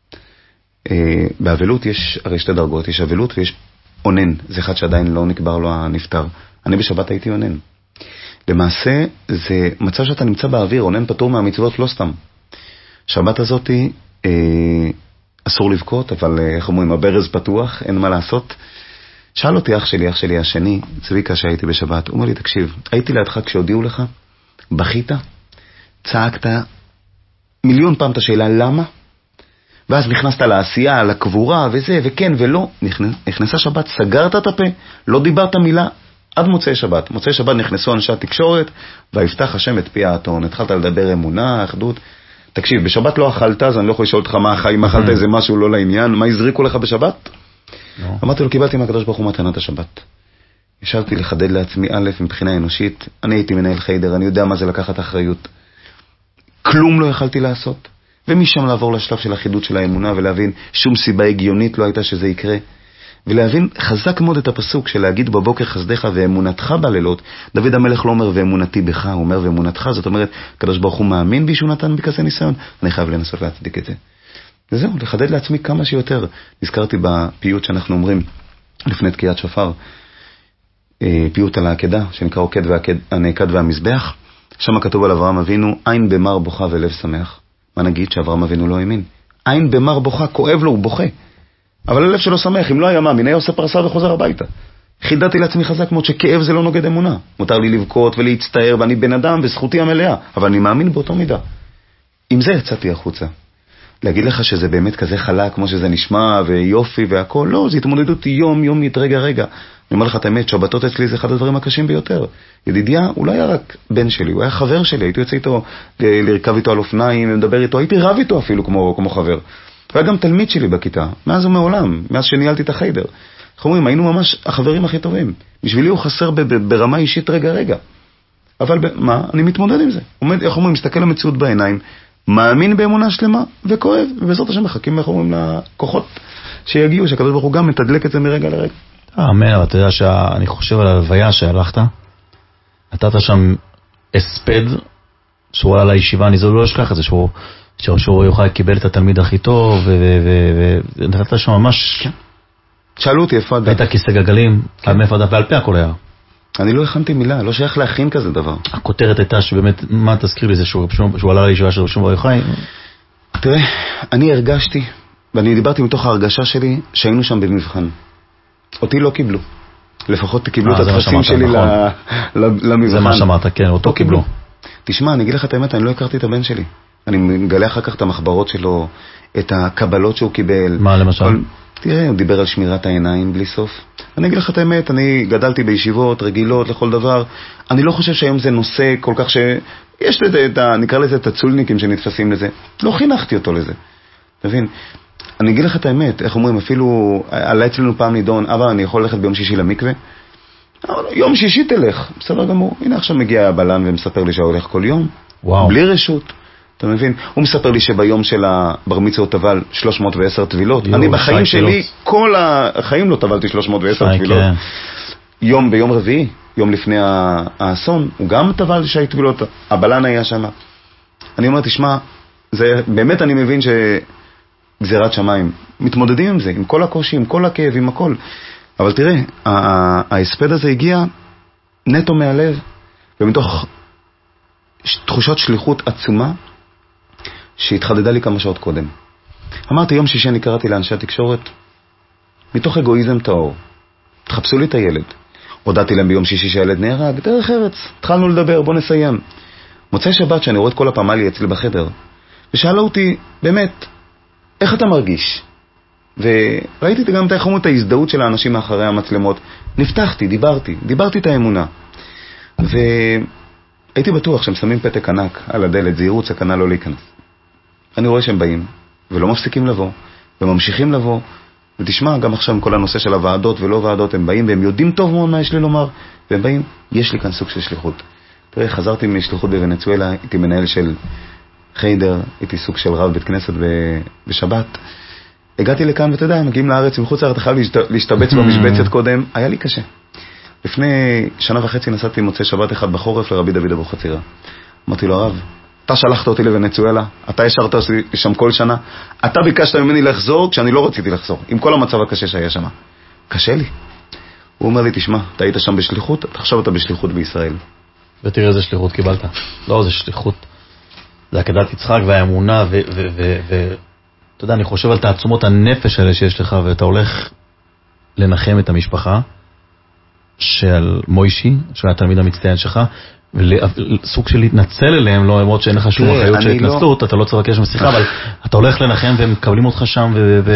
באבלות יש הרי 2 דרגות, יש אבלות ויש עונן, זה אחד שעדיין לא נקבר לו הנפטר. אני בשבת הייתי עונן. למעשה זה מצב שאתה נמצא באוויר, עונן פטור מהמצוות לא סתם. שבת הזאת אסור לבכות, אבל איך אומרים, הברז פתוח, אין מה לעשות. שאל אותי אח שלי השני, צביקה שהייתי בשבת, הוא אומר לי, תקשיב, הייתי לידך כשהודיעו לך, בכית, צעקת 1,000,000 פעם את השאלה למה, ואז נכנסת לעשייה, לקבורה וזה, וכן ולא, נכנסה שבת, סגרת את הפה, לא דיברת מילה, עד מוצאי שבת. מוצאי שבת נכנסו אנשי התקשורת, ויפתח השם את פי האתון, התחלת לדבר אמונה, אחדות. תקשיב, בשבת לא אכלת, אז אני לא יכול לשאול אותך מה החיים, אכלת איזה משהו לא לעניין, מה הזריקו לך בשבת? אמרתי לו, קיבלתי מהקדוש ברוך הוא מתנת השבת. ישבתי לחדד לעצמי, א', מבחינה אנושית, אני הייתי מנהל חיידר, אני יודע מה זה לקחת אחריות. כלום לא יכלתי לעשות. ומשם לעבור לשלב של החידוד של האמונה, ולהבין שום סיבה הגיונית לא הייתה שזה יקרה. ולהבין חזק מאוד את הפסוק של להגיד בבוקר חסדך ואמונתך בלילות. דוד המלך לא אומר ואמונתי בך, הוא אומר ואמונתך, זאת אומרת, הקדוש ברוך הוא מאמין בי שהוא נתן בכזה ניסיון, אני חייב לנסות להצדיק את זה. וזהו, לחדד לעצמי כמה שיותר. נזכרתי בפיוט שאנחנו אומרים לפני תקיעת שופר, פיוט על העקדה, שנקרא עוקד הנעקד והמזבח. שם כתוב על אברהם אבינו, עין במר בוכה ולב שמח. מה נגיד שאברהם אבינו לא האמין? עין במר בוכה, כואב לו, הוא בוכה. אבל הלב שלו שמח, אם לא היה מאמין, היה עושה פרסה וחוזר הביתה. חידדתי לעצמי חזק מאוד שכאב זה לא נוגד אמונה. מותר לי לבכות ולהצטער, ואני בן אדם וזכותי המלאה, אבל אני מאמין באותו מידה. עם זה יצאתי החוצה. להגיד לך שזה באמת כזה חלק כמו שזה נשמע ויופי והכל, לא, זה התמודדות יום, רגע. אני אומר לך את האמת, שבתות אצלי זה אחד הדברים הקשים ביותר. ידידיה, הוא לא היה רק בן שלי, הוא היה חבר שלי, הייתי יוצא איתו, לרכב איתו על אופניים, לדבר איתו, הייתי רב איתו אפילו כמו חבר. הוא היה גם תלמיד שלי בכיתה, מאז ומעולם, מאז שניהלתי את החיידר. איך אומרים, היינו ממש החברים הכי טובים. בשבילי הוא חסר ברמה אישית רגע. אבל מה? אני מתמודד עם זה. איך אומרים, מסתכל למציאות בעיניים, מאמין באמונה שלמה וכואב, ובעזרת השם מחכים, איך אומרים, לכוחות שיגיעו, שהקדוש ברוך הוא גם מתדלק את זה מרגע לרגע. אמן, אבל אתה יודע שאני חושב על הלוויה שהלכת, נתת שם הספד, שהוא עלה לישיבה, אני לא אשכח את זה, שהוא יוכל קיבל את התלמיד הכי טוב, ונתת שם ממש... שאלו אותי איפה הדף. הייתה כיסא גלגלים, מאיפה הדף, ועל פי הכל היה. אני לא הכנתי מילה, לא שייך להכין כזה דבר. הכותרת הייתה שבאמת, מה תזכיר לי זה שהוא עלה לישיבה של רשום ברוך חי? תראה, אני הרגשתי, ואני דיברתי מתוך ההרגשה שלי, שהיינו שם במבחן. אותי לא קיבלו. לפחות קיבלו את התפסים שלי למבחן. זה מה שאמרת, כן, אותו קיבלו. תשמע, אני אגיד לך את האמת, אני לא הכרתי את הבן שלי. אני מגלה אחר כך את המחברות שלו, את הקבלות שהוא קיבל. מה למשל? תראה, הוא דיבר על שמירת העיניים בלי סוף. אני אגיד לך את האמת, אני גדלתי בישיבות רגילות לכל דבר. אני לא חושב שהיום זה נושא כל כך יש נקרא לזה את הצולניקים שנתפסים לזה. לא חינכתי אותו לזה. תבין? אני אגיד לך את האמת, איך אומרים, אפילו עלה אצלנו פעם נידון, אבא, אני יכול ללכת ביום שישי למקווה? יום שישי תלך, בסדר גמור. הנה עכשיו מגיע הבלן ומספר לי שהוא הולך כל יום. וואו. בלי רשות. אתה מבין? הוא מספר לי שביום של הבר מצווה הוא טבל 310 טבילות. אני בחיים שלי, כל החיים לא טבלתי 310 טבילות. ביום רביעי, יום לפני האסון, הוא גם טבל 6 טבילות. הבלן היה שם. אני אומר, תשמע, באמת אני מבין גזירת שמיים. מתמודדים עם זה, עם כל הקושי, עם כל הכאב, עם הכל. אבל תראה, ההספד הזה הגיע נטו מהלב, ומתוך תחושת שליחות עצומה, שהתחדדה לי כמה שעות קודם. אמרתי, יום שישי אני קראתי לאנשי התקשורת, מתוך אגואיזם טהור. תחפשו לי את הילד. הודעתי להם ביום שישי שהילד נהרג, דרך ארץ. התחלנו לדבר, בוא נסיים. מוצאי שבת שאני רואה את כל הפמליה אצלי בחדר, ושאלה אותי, באמת, איך אתה מרגיש? וראיתי גם את ההזדהות של האנשים מאחורי המצלמות. נפתחתי, דיברתי את האמונה. והייתי בטוח שהם שמים פתק ענק על הדלת, זהירות, סכנה לא להיכנס. אני רואה שהם באים, ולא מפסיקים לבוא, וממשיכים לבוא. ותשמע, גם עכשיו עם כל הנושא של הוועדות ולא ועדות, הם באים והם יודעים טוב מאוד מה יש לי לומר, והם באים, יש לי כאן סוג של שליחות. תראה, חזרתי משליחות בוונצואלה, הייתי מנהל של חיידר, הייתי סוג של רב בית כנסת בשבת. הגעתי לכאן, ואתה יודע, מגיעים לארץ, מחוץ לארץ, חייב להשתבץ במשבצת קודם, היה לי קשה. לפני 1.5 שנה נסעתי מוצאי שבת אחד בחורף לרבי דוד אבוחצירא. אמרתי לו, הרב, אתה שלחת אותי לוונצואלה, אתה השארת אותי שם כל שנה, אתה ביקשת ממני לחזור כשאני לא רציתי לחזור, עם כל המצב הקשה שהיה שם. קשה לי. הוא אומר לי, תשמע, אתה היית שם בשליחות, עכשיו אתה בשליחות בישראל. ותראה איזה שליחות קיבלת. לא, זה שליחות. זה עקדת יצחק והאמונה, אתה יודע, אני חושב על תעצומות הנפש האלה שיש לך, ואתה הולך לנחם את המשפחה של מוישי, של התלמיד המצטיין שלך, סוג של להתנצל אליהם, לא למרות שאין לך שום אחריות של התנצלות, אתה לא צריך לבקש משיחה, אבל אתה הולך לנחם והם מקבלים אותך שם,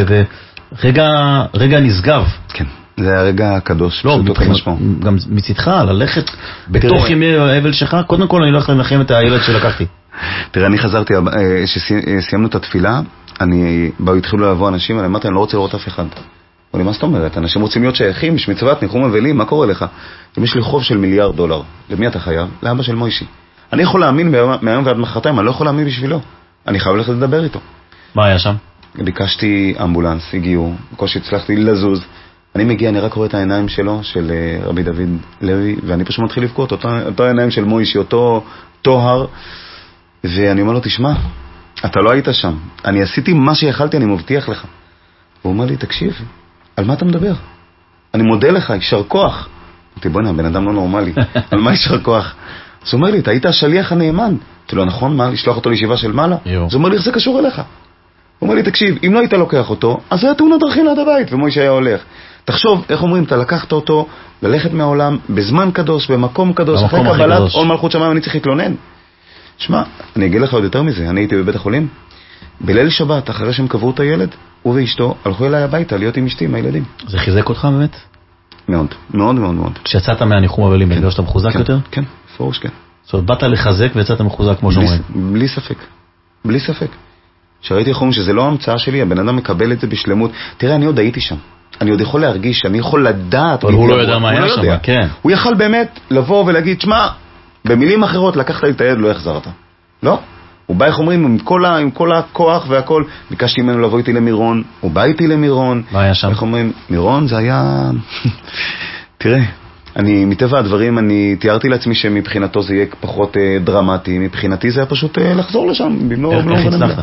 ורגע נשגב. כן, זה הרגע הקדוש. לא, גם מצדך, ללכת בתוך ימי האבל שלך, קודם כל אני הולך לנחם את הילד שלקחתי. תראה, אני חזרתי, שסיימנו את התפילה, התחילו לבוא אנשים, אני אמרתי, אני לא רוצה לראות אף אחד. אמרו לי, מה זאת אומרת? אנשים רוצים להיות שייכים, יש מצוות, ניחום אבלים, מה קורה לך? אם יש לי חוב של $1 מיליארד, למי אתה חייב? לאבא של מוישי. אני יכול להאמין מהיום ועד מחרתיים, אני לא יכול להאמין בשבילו. אני חייב ללכת לדבר איתו. מה היה שם? ביקשתי אמבולנס, הגיעו, בקושי הצלחתי לזוז. אני מגיע, אני רק רואה את העיניים שלו, של רבי דוד לוי, ואני פשוט מתחיל לבכות, אותו העיניים של מוישי, אותו טוהר, ואני אומר לו, תשמע, אתה לא היית שם. אני עשיתי מה שיכלתי, אני מבטיח לך. הוא אומר לי, תקשיב, על מה אתה מדבר? אני מודה לך, יישר כוח. אמרתי, בוא'נה, בן אדם לא נורמלי. על מה יישר כוח? אז הוא אומר לי, אתה היית השליח הנאמן. אמרתי לו, נכון, מה, לשלוח אותו לישיבה של מעלה? אז הוא אומר לי, איך זה קשור אליך? הוא אומר לי, תקשיב, אם לא היית לוקח אותו, אז היה תאונת דרכים ליד הבית, ומוישה היה הולך. תחשוב, איך אומרים, אתה לקחת אותו, ללכת מהעולם, בזמן קדוש, במקום קדוש, אחרי קבלת עול מלכות שמיים, אני צריך להתלונן. שמע, אני אגיד לך עוד יותר מזה, אני הייתי בבית החולים, בליל שבת, אחרי שהם קברו את הילד, הוא ואשתו הלכו אליי הביתה, להיות עם אשתי, עם הילדים. זה חיזק אותך באמת? מאוד, מאוד מאוד מאוד. כשיצאת מהניחום אבלים, בגלל שאתה מחוזק יותר? כן, פרוש, כן. זאת אומרת, באת לחזק ויצאת מחוזק כמו שאומרים. בלי ספק, בלי ספק. שראיתי יכולים שזה לא המצאה שלי, הבן אדם מקבל את זה בשלמות. תראה, אני עוד הייתי שם. אני עוד יכול להרגיש, אני יכול לדעת. אבל הוא לא יודע מה היה שם, כן. הוא יכל באמת לבוא ולהגיד, שמע, במילים אחרות, לקחת לי את היד, לא החזרת. לא? הוא בא, איך אומרים, עם כל הכוח והכל, ביקשתי ממנו לבוא איתי למירון, הוא בא איתי למירון. מה היה שם? איך אומרים, מירון זה היה... תראה, אני, מטבע הדברים, אני תיארתי לעצמי שמבחינתו זה יהיה פחות דרמטי, מבחינתי זה היה פשוט לחזור לשם. איך הצלחת?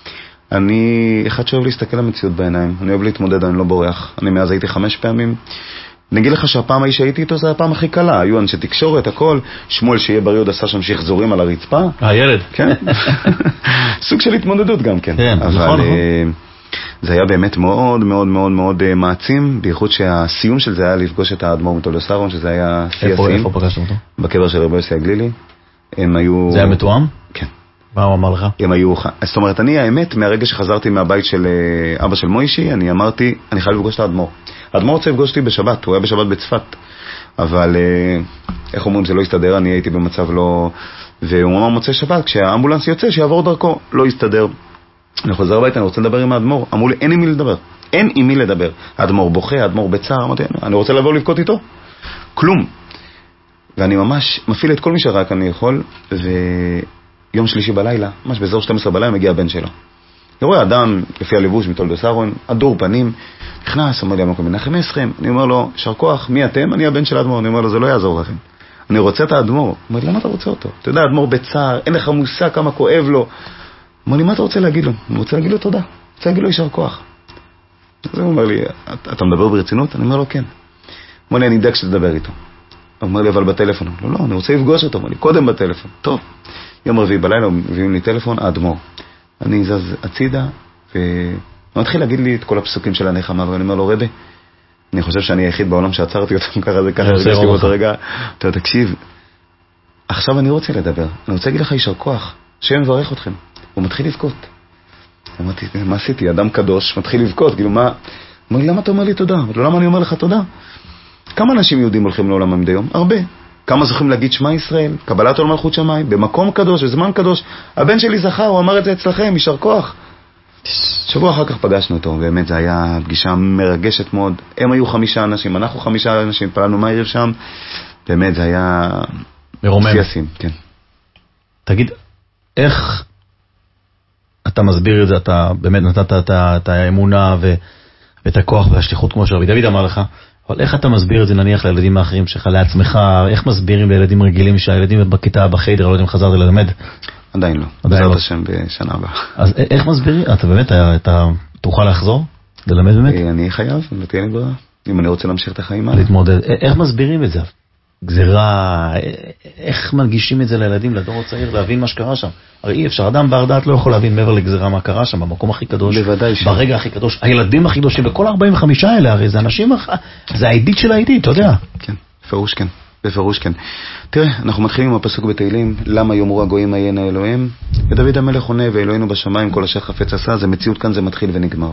אני אחד שאוהב להסתכל למציאות בעיניים, אני אוהב להתמודד, אני לא בורח. אני מאז הייתי 5 פעמים. אני אגיד לך שהפעם האיש שהייתי איתו זה היה הפעם הכי קלה, היו אנשי תקשורת, הכל, שמואל שיהיה בריא עוד עשה שם שחזורים על הרצפה. הילד. כן. סוג של התמודדות גם כן. כן, אבל זה היה באמת מאוד מאוד מאוד מאוד מעצים, בייחוד שהסיום של זה היה לפגוש את האדמו"ר מתולדות אהרון, שזה היה סייסים. איפה פגשתם אותו? בקבר של רבי יוסי הגלילי. הם היו... זה היה מתואם? כן. מה הוא אמר לך? הם היו... זאת אומרת, אני האמת, מהרגע שחזרתי מהבית של אבא של מוישי, אני אמרתי, אני חייב לפגוש את האדמו"ר. האדמו"ר רוצה לפגוש אותי בשבת, הוא היה בשבת בצפת. אבל, איך אומרים, זה לא הסתדר, אני הייתי במצב לא... והוא אמר מוצא שבת, כשהאמבולנס יוצא, שיעבור דרכו, לא הסתדר. אני חוזר הביתה, אני רוצה לדבר עם האדמו"ר. אמרו לי, אין עם מי לדבר. אין עם מי לדבר. האדמו"ר בוכה, האדמו"ר בצער, אמרתי, אני רוצה לבוא לבכות איתו. כלום. ואני ממש מפעיל את כל מי שרק אני יכול, ויום שלישי בלילה, ממש באזור 12 בלילה, מגיע הבן שלו. אני רואה אדם, לפי הלבוש מתולדות אהרון, אדור פנים, נכנס, אומר לי, המקום מנחם אסכם, אני אומר לו, שר כוח, מי אתם? אני הבן של האדמו"ר. אני אומר לו, זה לא יעזור לכם. אני רוצה את האדמו"ר. הוא אומר לי, למה אתה רוצה אותו? אתה יודע, האדמו"ר בצער, אין לך מושג כמה כואב לו. הוא אומר לי, מה אתה רוצה להגיד לו? אני רוצה להגיד לו תודה. אני רוצה להגיד לו יישר כוח. אז הוא אומר לי, אתה מדבר ברצינות? אני אומר לו, כן. הוא אומר לי, אני אדאג שתדבר איתו. הוא אומר לי, אבל בטלפון. לא, אני רוצה לפגוש אותו. הוא אומר לי, קודם בטלפון. טוב. יום רביעי בלילה, מביאים לי טלפון, האדמו"ר. אני זז הצידה, והוא מתחיל להגיד לי את כל הפסוקים של הנחמה, ואני אומר לו, רבי, אני חושב שאני היחיד בעולם שעצרתי אותם ככה, זה ככה, הרגשתי באותו רגע. אתה תקשיב, עכשיו אני רוצה לדבר, אני רוצה להגיד לך יישר כוח, השם מברך אתכם. הוא מתחיל לבכות. אמרתי, מה עשיתי? אדם קדוש מתחיל לבכות, כאילו מה? הוא אומר לי, למה אתה אומר לי תודה? אמרתי לו, למה אני אומר לך תודה? כמה אנשים יהודים הולכים לעולם מדי יום? הרבה. כמה זוכים להגיד שמע ישראל, קבלת עול מלכות שמיים, במקום קדוש, בזמן קדוש. הבן שלי זכה, הוא אמר את זה אצלכם, יישר כוח. שבוע אחר כך פגשנו אותו, באמת זו הייתה פגישה מרגשת מאוד. הם היו 5 אנשים, אנחנו 5 אנשים, פעלנו מהעיר שם. באמת זה היה... מרומם. סייסים, כן. תגיד, איך אתה מסביר את זה? אתה באמת נתת את האמונה ואת הכוח והשליחות כמו שרבי דוד אמר לך, אבל איך אתה מסביר את זה נניח לילדים האחרים שלך, לעצמך? איך מסבירים לילדים רגילים שהילדים בכיתה, בחדר, לא יודעים חזרתי ללמד? עדיין לא. בעזרת השם בשנה הבאה. אז איך מסבירים? אתה באמת, אתה תוכל לחזור? ללמד באמת? אני חייב, לא תהיה לי ברירה. אם אני רוצה להמשיך את החיים האלה. להתמודד. איך מסבירים את זה? גזירה, איך מנגישים את זה לילדים, לדור הצעיר, להבין מה שקרה שם? הרי אי אפשר, אדם בר דעת לא יכול להבין מעבר לגזירה מה קרה שם, במקום הכי קדוש, ברגע הכי קדוש, הילדים הכי קדושים, וכל 45 האלה, הרי זה אנשים, זה העידית של העידית, אתה יודע. כן, בפירוש כן, בפירוש כן. תראה, אנחנו מתחילים עם הפסוק בתהילים, למה יאמרו הגויים היינו אלוהים? ודוד המלך עונה, ואלוהינו בשמיים כל אשר חפץ עשה, זה מציאות כאן, זה מתחיל ונגמר.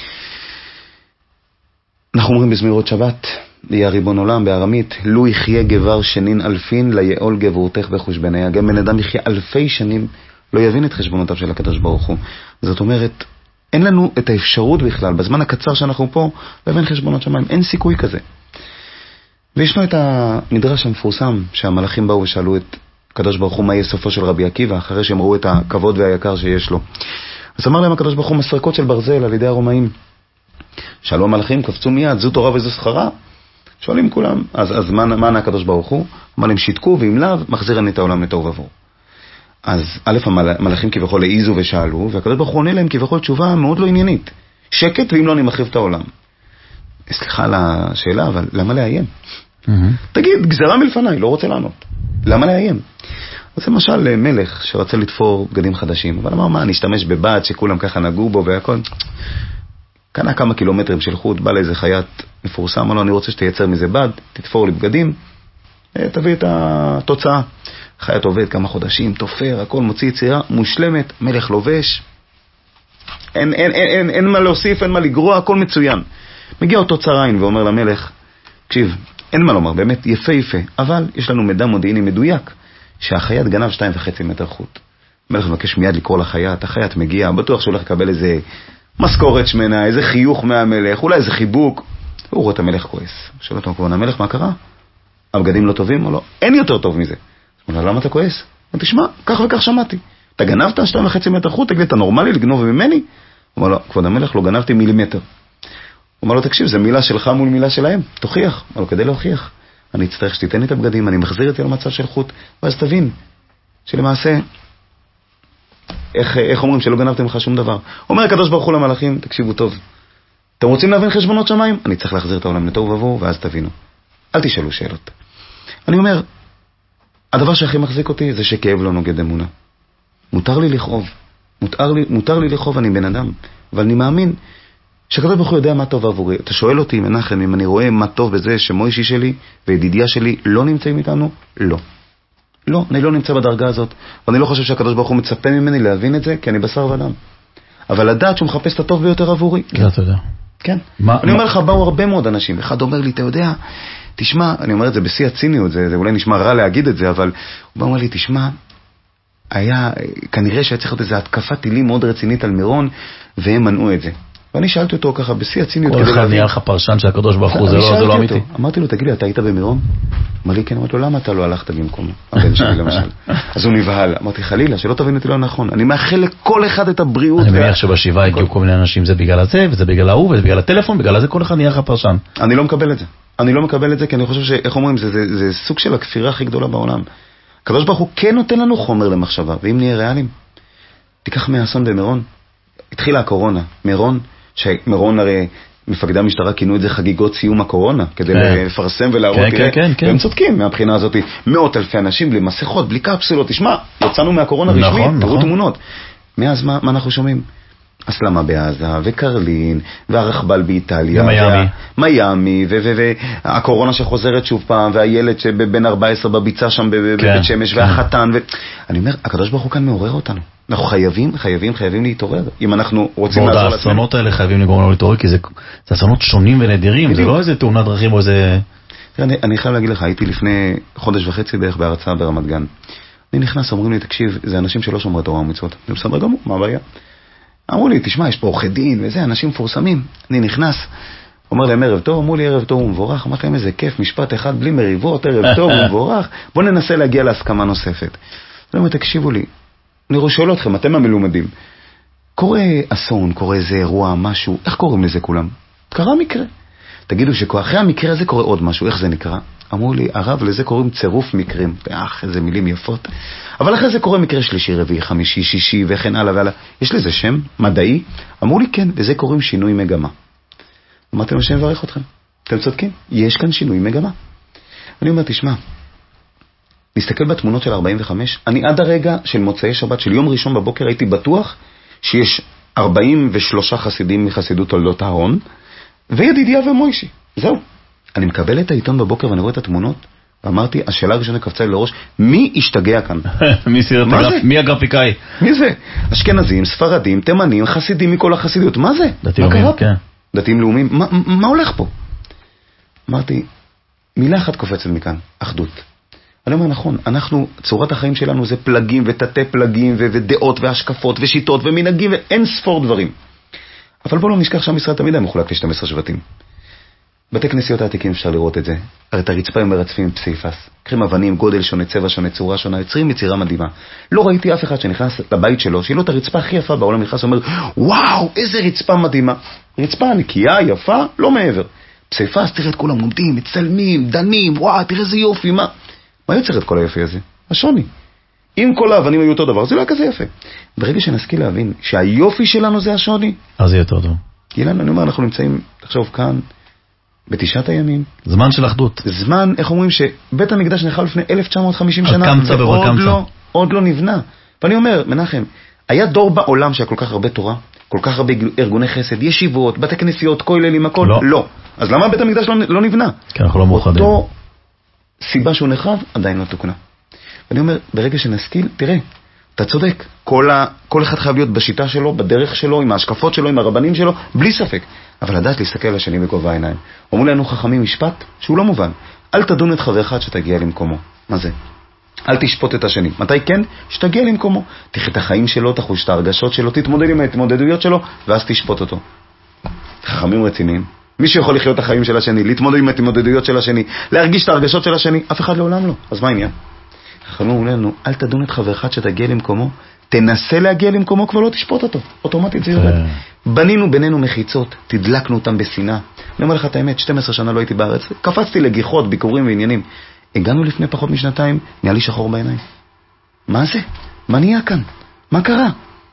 אנחנו אומרים בזמירות שבת, יהיה ריבון עולם בארמית, לו יחיה גבר שנין אלפין, ליעול גבורתך בחושבניה. גם בן אדם יחיה 1000 שנים, לא יבין את חשבונותיו של הקדוש ברוך הוא. זאת אומרת, אין לנו את האפשרות בכלל, בזמן הקצר שאנחנו פה, להבין חשבונות שמיים, אין סיכוי כזה. וישנו את המדרש המפורסם, שהמלאכים באו ושאלו את הקדוש ברוך הוא מה יהיה סופו של רבי עקיבא, אחרי שהם ראו את הכבוד והיקר שיש לו. אז אמר להם הקדוש ברוך הוא, מסרקות של ברזל על ידי הרומאים. שאלו המלאכים, קפצו מיד, זו תורה וזו שכרה. שואלים כולם, אז מה ענה הקדוש ברוך הוא? אמר להם, שיתקו, ואם לאו, מחזיר אני את העולם לתוהו ובוהו. אז א' המלאכים כביכול העיזו ושאלו, והקדוש ברוך הוא עונה להם כביכול תשובה מאוד לא עניינית. שקט, ואם לא אני מחריב את העולם. סליחה על השאלה, אבל למה לאיים? תגיד, גזרה מלפניי, לא רוצה לענות. למה לאיים? אז למשל מלך שרצה לתפור בגדים חדשים, אבל אמר, מה, אני אשתמש בבד שכולם ככה נגעו בו והכל. קנה כמה קילומטרים של חוט, בא לאיזה חייט מפורסם, אמר לו, אני רוצה שתייצר מזה בד, תתפור לי בגדים, תביא את התוצאה. חייט עובד כמה חודשים, תופר, הכל מוציא יצירה מושלמת, מלך לובש, אין מה להוסיף, אין מה לגרוע, הכל מצוין. מגיע אותו צריין ואומר למלך, תקשיב, אין מה לומר, באמת יפה יפה, אבל יש לנו מידע מודיעיני מדויק, שהחייט גנב 2.5 מטר חוט. המלך מבקש מיד לקרוא לחייט, החייט מגיע, בטוח שהוא הולך לקבל איזה משכורת שמנה, איזה חיוך מהמלך, אולי איזה חיבוק. הוא רואה את המלך כועס. שואל אותו, כמובן, המלך, מה קרה? הבגדים לא טובים או לא? אין יותר טוב מזה. הוא אומר, למה אתה כועס? הוא תשמע, כך וכך שמעתי. אתה גנבת 2.5 מטר חוט, תגיד, אתה נורמלי לגנוב ממני? הוא אומר לו, כבוד המלך, לא גנבתי מילימטר. הוא אומר לו, תקשיב, זה מילה שלך מול מילה שלהם, תוכיח. הוא אומר לו, כדי להוכיח, אני אצטרך שתיתן לי את הבגדים, אני מחזיר את זה למצב של חוט, ואז תבין שלמעשה, איך אומרים שלא גנבתם לך שום דבר. אומר הקדוש ברוך הוא למלאכים, תקשיבו טוב, אתם רוצים להבין חשבונות שמיים? אני צריך להחזיר את העולם לתוהו ובוהו, ואז תבינו. אל תשאלו שאלות. אני אומר, הדבר שהכי מחזיק אותי זה שכאב לא נוגד אמונה. מותר לי לכאוב, מותר לי לכאוב, אני בן אדם, אבל אני מאמין שהקדוש ברוך הוא יודע מה טוב עבורי. אתה שואל אותי, מנחם, אם אני רואה מה טוב בזה שמוישי שלי וידידיה שלי לא נמצאים איתנו? לא. לא, אני לא נמצא בדרגה הזאת, ואני לא חושב שהקדוש ברוך הוא מצפה ממני להבין את זה, כי אני בשר ודם. אבל לדעת שהוא מחפש את הטוב ביותר עבורי. כן, אתה יודע. כן. אני אומר לך, באו הרבה מאוד אנשים. אחד אומר לי, אתה יודע, תשמע, אני אומר את זה בשיא הציניות, זה אולי נשמע רע להגיד את זה, אבל הוא אומר לי, תשמע, כנראה שהיה צריך להיות איזו התקפת טילים מאוד רצינית על מירון, והם מנעו את זה. ואני שאלתי אותו ככה, בשיא הציניות, כל אחד נהיה לך פרשן של הקדוש ברוך הוא, זה לא אמיתי. אמרתי לו, תגיד לי, אתה היית במירון? אמר לי, כן, אמרתי לו, למה אתה לא הלכת במקומו? הבן שלי למשל. אז הוא נבהל. אמרתי, חלילה, שלא תבין אותי לא נכון. אני מאחל לכל אחד את הבריאות. אני מניח שבשבעה הגיעו כל מיני אנשים, זה בגלל הזה, וזה בגלל ההוא, וזה בגלל הטלפון, בגלל זה כל אחד נהיה לך פרשן. אני לא מקבל את זה. אני לא מקבל את זה, כי אני חושב שאיך אומרים, זה סוג של הכפירה הכי גדולה בעולם. הקדוש ברוך הוא כן נותן לנו חומר למחשבה, ואם נהיה ריאליים, תיקח מהאסון במירון. התחילה הקורונה. מירון הרי מפקדי המשטרה כינו את זה חגיגות סיום הקורונה, כדי לפרסם ולהראות, והם צודקים מהבחינה הזאת, מאות אלפי אנשים בלי מסכות, בלי קפסולות, תשמע, יצאנו מהקורונה רשמית, תראו תמונות. מאז מה אנחנו שומעים? הסלמה בעזה, וקרלין, והרחבל באיטליה, מיימי, והקורונה שחוזרת שוב פעם, והילד שבין 14 בביצה שם בבית שמש, והחתן, אני אומר, הקדוש ברוך הוא כאן מעורר אותנו. אנחנו חייבים להתעורר, אם אנחנו רוצים לעזור לעצמנו. האסונות האלה חייבים לגרום לנו להתעורר, כי זה אסונות שונים ונדירים, זה לא איזה תאונת דרכים או איזה... אני חייב להגיד לך, הייתי לפני חודש וחצי בערך בהרצאה ברמת גן. אני נכנס, אומרים לי, תקשיב, זה אנשים שלא שומרי תורה ומצוות. זה בסדר גמור, מה הבעיה? אמרו לי, תשמע, יש פה עורכי דין וזה, אנשים מפורסמים. אני נכנס, אומר להם ערב טוב, אמרו לי ערב טוב ומבורך, אמרתי להם איזה כיף, משפט אחד בלי מריבות, ערב טוב ומבורך, בוא ננסה להגיע להסכמה נוספת. אני אומר, תקשיבו לי, אני שואל אתכם, אתם המלומדים, קורה אסון, קורה איזה אירוע, משהו, איך קוראים לזה כולם? קרה מקרה. תגידו שאחרי המקרה הזה קורה עוד משהו, איך זה נקרא? אמרו לי, הרב, לזה קוראים צירוף מקרים. איזה מילים יפות. אבל אחרי זה קורה מקרה שלישי, רביעי, חמישי, שישי וכן הלאה והלאה. יש לזה שם מדעי? אמרו לי כן, לזה קוראים שינוי מגמה. אמרתי להם, השם יברך אתכם. אתם צודקים, יש כאן שינוי מגמה. אני אומר, תשמע, נסתכל בתמונות של 45, אני עד הרגע של מוצאי שבת, של יום ראשון בבוקר, הייתי בטוח שיש 43 חסידים מחסידות תולדות אהרון, וידידיה ומוישי. זהו. אני מקבל את העיתון בבוקר ואני רואה את התמונות, ואמרתי, השאלה הראשונה קפצה לי לראש, מי השתגע כאן? מי הגרפיקאי? מי זה? אשכנזים, ספרדים, תימנים, חסידים מכל החסידות, מה זה? דתיים לאומיים, כן. דתיים לאומיים, מה הולך פה? אמרתי, מילה אחת קופצת מכאן, אחדות. אני אומר, נכון, צורת החיים שלנו זה פלגים ותתי פלגים ודעות והשקפות ושיטות ומנהגים ואין ספור דברים. אבל בוא לא נשכח שהמשרד תמיד היה מחולק ל-12 שבטים. בתי כנסיות העתיקים אפשר לראות את זה. הרי את הרצפה הם מרצפים פסיפס. קרים אבנים, גודל שונה, צבע שונה, צורה שונה, יוצרים יצירה מדהימה. לא ראיתי אף אחד שנכנס לבית שלו, שיהיה לו את הרצפה הכי יפה בעולם, נכנס ואומר, וואו, איזה רצפה מדהימה. רצפה נקייה, יפה, לא מעבר. פסיפס, תראה את כולם עומדים, מצלמים, דנים, וואו, תראה איזה יופי, מה יוצר את כל היופי הזה? השוני. אם כל האבנים היו אותו דבר, זה לא היה כזה יפה. ברגע שנשכיל להבין שהיופי שלנו זה השוני, אז זה יותר טוב. אילן, אני אומר, אנחנו נמצאים, תחשוב כאן, בתשעת הימים. זמן של אחדות. זמן, איך אומרים, שבית המקדש נחל לפני 1950 שנה, ועוד לא נבנה. ואני אומר, מנחם, היה דור בעולם שהיה כל כך הרבה תורה, כל כך הרבה ארגוני חסד, ישיבות, בתי כנסיות, כוללים, הכל? לא. אז למה בית המקדש לא נבנה? כי אנחנו לא מאוחדים. אותו סיבה שהוא נחרב, עדיין לא תוקנה. ואני אומר, ברגע שנשכיל, תראה, אתה צודק, כל אחד חייב להיות בשיטה שלו, בדרך שלו, עם ההשקפות שלו, עם הרבנים שלו, בלי ספק. אבל לדעת להסתכל על השני בגובה העיניים. אומרים לנו חכמים משפט שהוא לא מובן. אל תדון את חברך עד שתגיע למקומו. מה זה? אל תשפוט את השני. מתי כן? שתגיע למקומו. תחי את החיים שלו, תחוש את ההרגשות שלו, תתמודד עם ההתמודדויות שלו, ואז תשפוט אותו. חכמים רציניים. מי שיכול לחיות את החיים של השני, להתמודד עם ההתמודדויות של השני, להרגיש את ההרגשות של השני, אף אחד לעולם לא. אז מה העניין? חכמים אומרים לנו, אל תדון את חברך עד שתגיע למקומו, תנסה להגיע למקומו, כבר לא תשפוט אותו. אוטומטית זה יורד. בנינו בינינו מחיצות, תדלקנו אותם בשנאה. אני אומר לך את האמת, 12 שנה לא הייתי בארץ, קפצתי לגיחות, ביקורים ועניינים. הגענו לפני פחות משנתיים, נהיה לי שחור בעיניים. מה זה? מה נהיה כאן? מה קרה?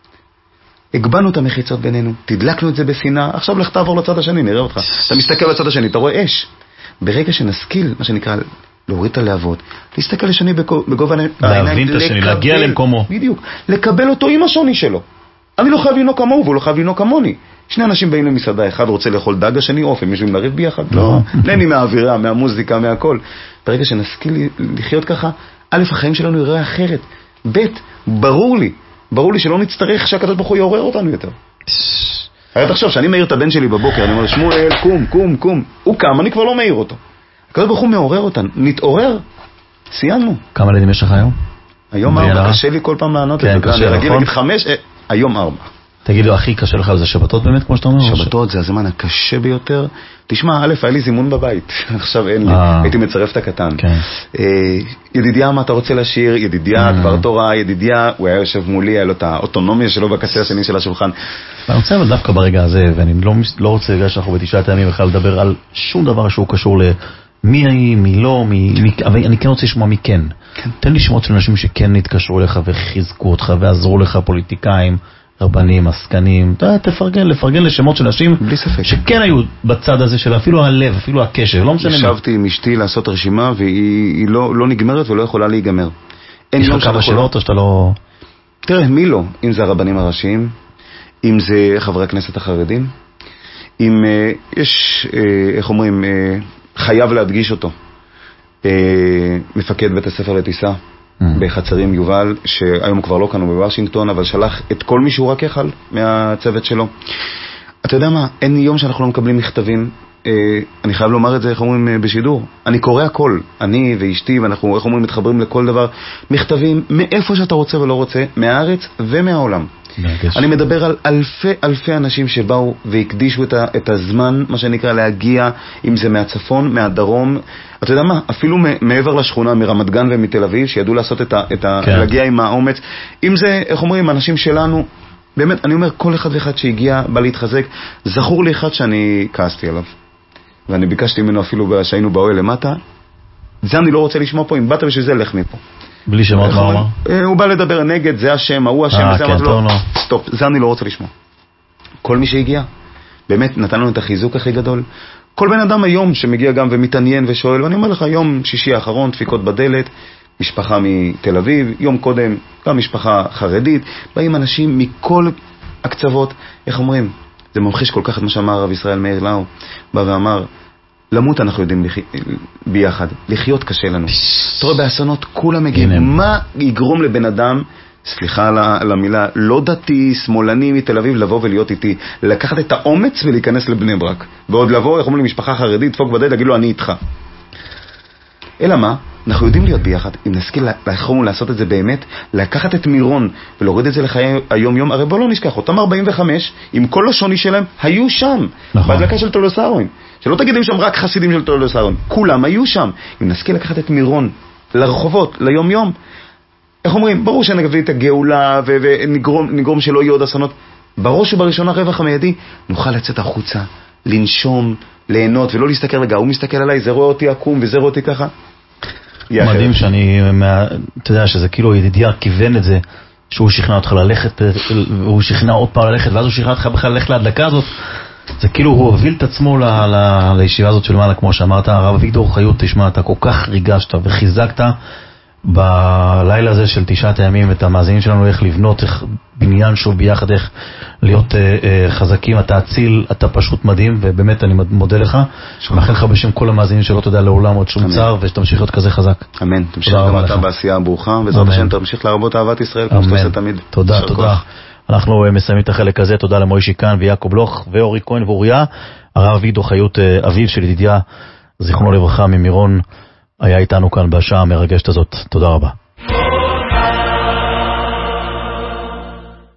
הגבנו את המחיצות בינינו, תדלקנו את זה בשנאה, עכשיו לך תעבור לצד השני, נראה אותך. אתה מסתכל לצד השני, אתה רואה אש. ברגע שנשכיל, מה שנקרא, להוריד את הלהבות, להסתכל לשני בגובה העיניים, להבין את השני, להגיע למקומו. בדיוק, לקבל אותו עם השוני שלו. אני לא חייב לנהוג כמוהו, והוא לא חייב לנהוג כמוני. שני אנשים באים למסעדה, אחד רוצה לאכול דג, השני אופן, מישהו לריב ביחד? לא. נהני מהאווירה, מהמוזיקה, מהכל. ברגע שנשכיל לחיות ככה, א', החיים שלנו יראה אחרת. ב', ברור לי שלא נצטרך שהקדוש ברוך הוא יעורר אותנו יותר. היה תחשוב, שאני מעיר את הבן שלי בבוקר, אני אומר, שמואל, קום. הוא קם, אני כבר לא מעיר אותו. הקדוש ברוך הוא מעורר אותנו. נתעורר, סיימנו. כמה ילדים יש לך היום? היום 4, קשה לי כל פעם לענות את זה. אני רגיל להגיד 5, היום 4. תגידו, הכי קשה לך זה שבתות באמת, כמו שאתה אומר? שבתות זה הזמן הקשה ביותר. תשמע, א', היה לי זימון בבית, עכשיו אין לי, הייתי מצרף את הקטן. ידידיה, מה אתה רוצה לשיר? ידידיה, דבר תורה, ידידיה, הוא היה יושב מולי, היה לו את האוטונומיה שלו בקצה השני של השולחן. אני רוצה אבל דווקא ברגע הזה, ואני לא רוצה בגלל שאנחנו בתשעת הימים בכלל לדבר על שום דבר שהוא קשור למי היא, מי לא, אבל אני כן רוצה לשמוע מי כן. תן לי שמות של אנשים שכן נתקשרו לך וחיזקו אותך ועזרו לך, פוליטיקאים, רבנים, עסקנים, לפרגן לשמות של אנשים שכן היו בצד הזה של אפילו הלב, אפילו הקשר, לא משנה. ישבתי עם אשתי לעשות רשימה והיא לא נגמרת ולא יכולה להיגמר. יש לך כמה שמות או שאתה לא... תראה, מי לא? אם זה הרבנים הראשיים, אם זה חברי הכנסת החרדים, אם יש, איך אומרים, חייב להדגיש אותו, מפקד בית הספר לטיסה, בחצרים יובל, שהיום כבר לא כאן בוושינגטון, אבל שלח את כל מי שהוא רק יכל מהצוות שלו. אתה יודע מה? אין יום שאנחנו לא מקבלים מכתבים. אני חייב לומר את זה, איך אומרים, בשידור. אני קורא הכל, אני ואשתי, ואנחנו, איך אומרים, מתחברים לכל דבר. מכתבים מאיפה שאתה רוצה ולא רוצה, מהארץ ומהעולם. אני מדבר על אלפי אנשים שבאו והקדישו את הזמן, מה שנקרא, להגיע, אם זה מהצפון, מהדרום, אתה יודע מה, אפילו מעבר לשכונה, מרמת גן ומתל אביב, שידעו לעשות להגיע עם האומץ, אם זה, איך אומרים, אנשים שלנו, באמת, אני אומר, כל אחד ואחד שהגיע, בא להתחזק, זכור לי אחד שאני כעסתי עליו, ואני ביקשתי ממנו אפילו שהיינו באוהל למטה, זה אני לא רוצה לשמוע פה, אם באת בשביל זה, לך מפה. בלי שמות מה אומר? הוא בא לדבר נגד, זה השם, הוא השם, זה אמרת לו, סטופ, זה אני לא רוצה לשמוע. כל מי שהגיע, באמת נתן לנו את החיזוק הכי גדול. כל בן אדם היום שמגיע גם ומתעניין ושואל, ואני אומר לך, יום שישי האחרון, דפיקות בדלת, משפחה מתל אביב, יום קודם, גם משפחה חרדית, באים אנשים מכל הקצוות, איך אומרים? זה ממחיש כל כך את מה שאמר הרב ישראל מאיר לאו, בא ואמר, למות אנחנו יודעים ביחד, לחיות קשה לנו. אתה רואה, באסונות כולם מגיעים. מה יגרום לבן אדם, סליחה על המילה, לא דתי, שמאלני מתל אביב, לבוא ולהיות איתי, לקחת את האומץ ולהיכנס לבני ברק, ועוד לבוא, איך אומרים, למשפחה חרדית, דפוק בדלת, להגיד לו, אני איתך. אלא מה? אנחנו יודעים להיות ביחד, אם נשכיל לעשות את זה באמת, לקחת את מירון ולהוריד את זה לחיי היום-יום, הרי בוא לא נשכח, אותם 45, עם כל השוני שלהם, היו שם, בהדלקה של תולדות אהרון. שלא תגידו שם רק חסידים של תולדות אהרון, כולם היו שם. אם נשכיל לקחת את מירון לרחובות, ליום-יום, איך אומרים, ברור שנביא את הגאולה ונגרום שלא יהיו עוד אסונות, בראש ובראשונה רווח המיידי, נוכל לצאת החוצה, לנשום, ליהנות ולא להסתכל רגע, הוא מסתכל עליי, זה רואה אותי עקום וזה רואה אותי ככה. מדהים שאני, אתה יודע שזה כאילו ידידיה כיוון את זה, שהוא שכנע אותך ללכת, והוא שכנע עוד פעם ללכת, ואז הוא שכנע אותך בכלל ללכת להדלקה הזאת. זה כאילו הוא הוביל את עצמו לישיבה הזאת של מעלה, כמו שאמרת, הרב אביגדור חיות, תשמע, אתה כל כך ריגשת וחיזקת בלילה הזה של 9 הימים את המאזינים שלנו, איך לבנות, איך בניין שוב ביחד, איך להיות חזקים, אתה אציל, אתה פשוט מדהים, ובאמת אני מודה לך, מאחל לך בשם כל המאזינים שלא תדע לעולם עוד שום צער, ושתמשיך להיות כזה חזק. אמן, תמשיך גם אתה בעשייה הברוכה, וזאת השם תמשיך להרבות אהבת ישראל, כמו שאתה עושה תמיד. תודה, תודה. אנחנו מסיימים את החלק הזה, תודה למוישי כאן ויעקב לוך ואורי כהן ואוריה. הרב אביגדור חיות, אביו של ידידיה, זיכרונו לברכה ממירון, היה איתנו כאן בשעה המרגשת הזאת. תודה רבה.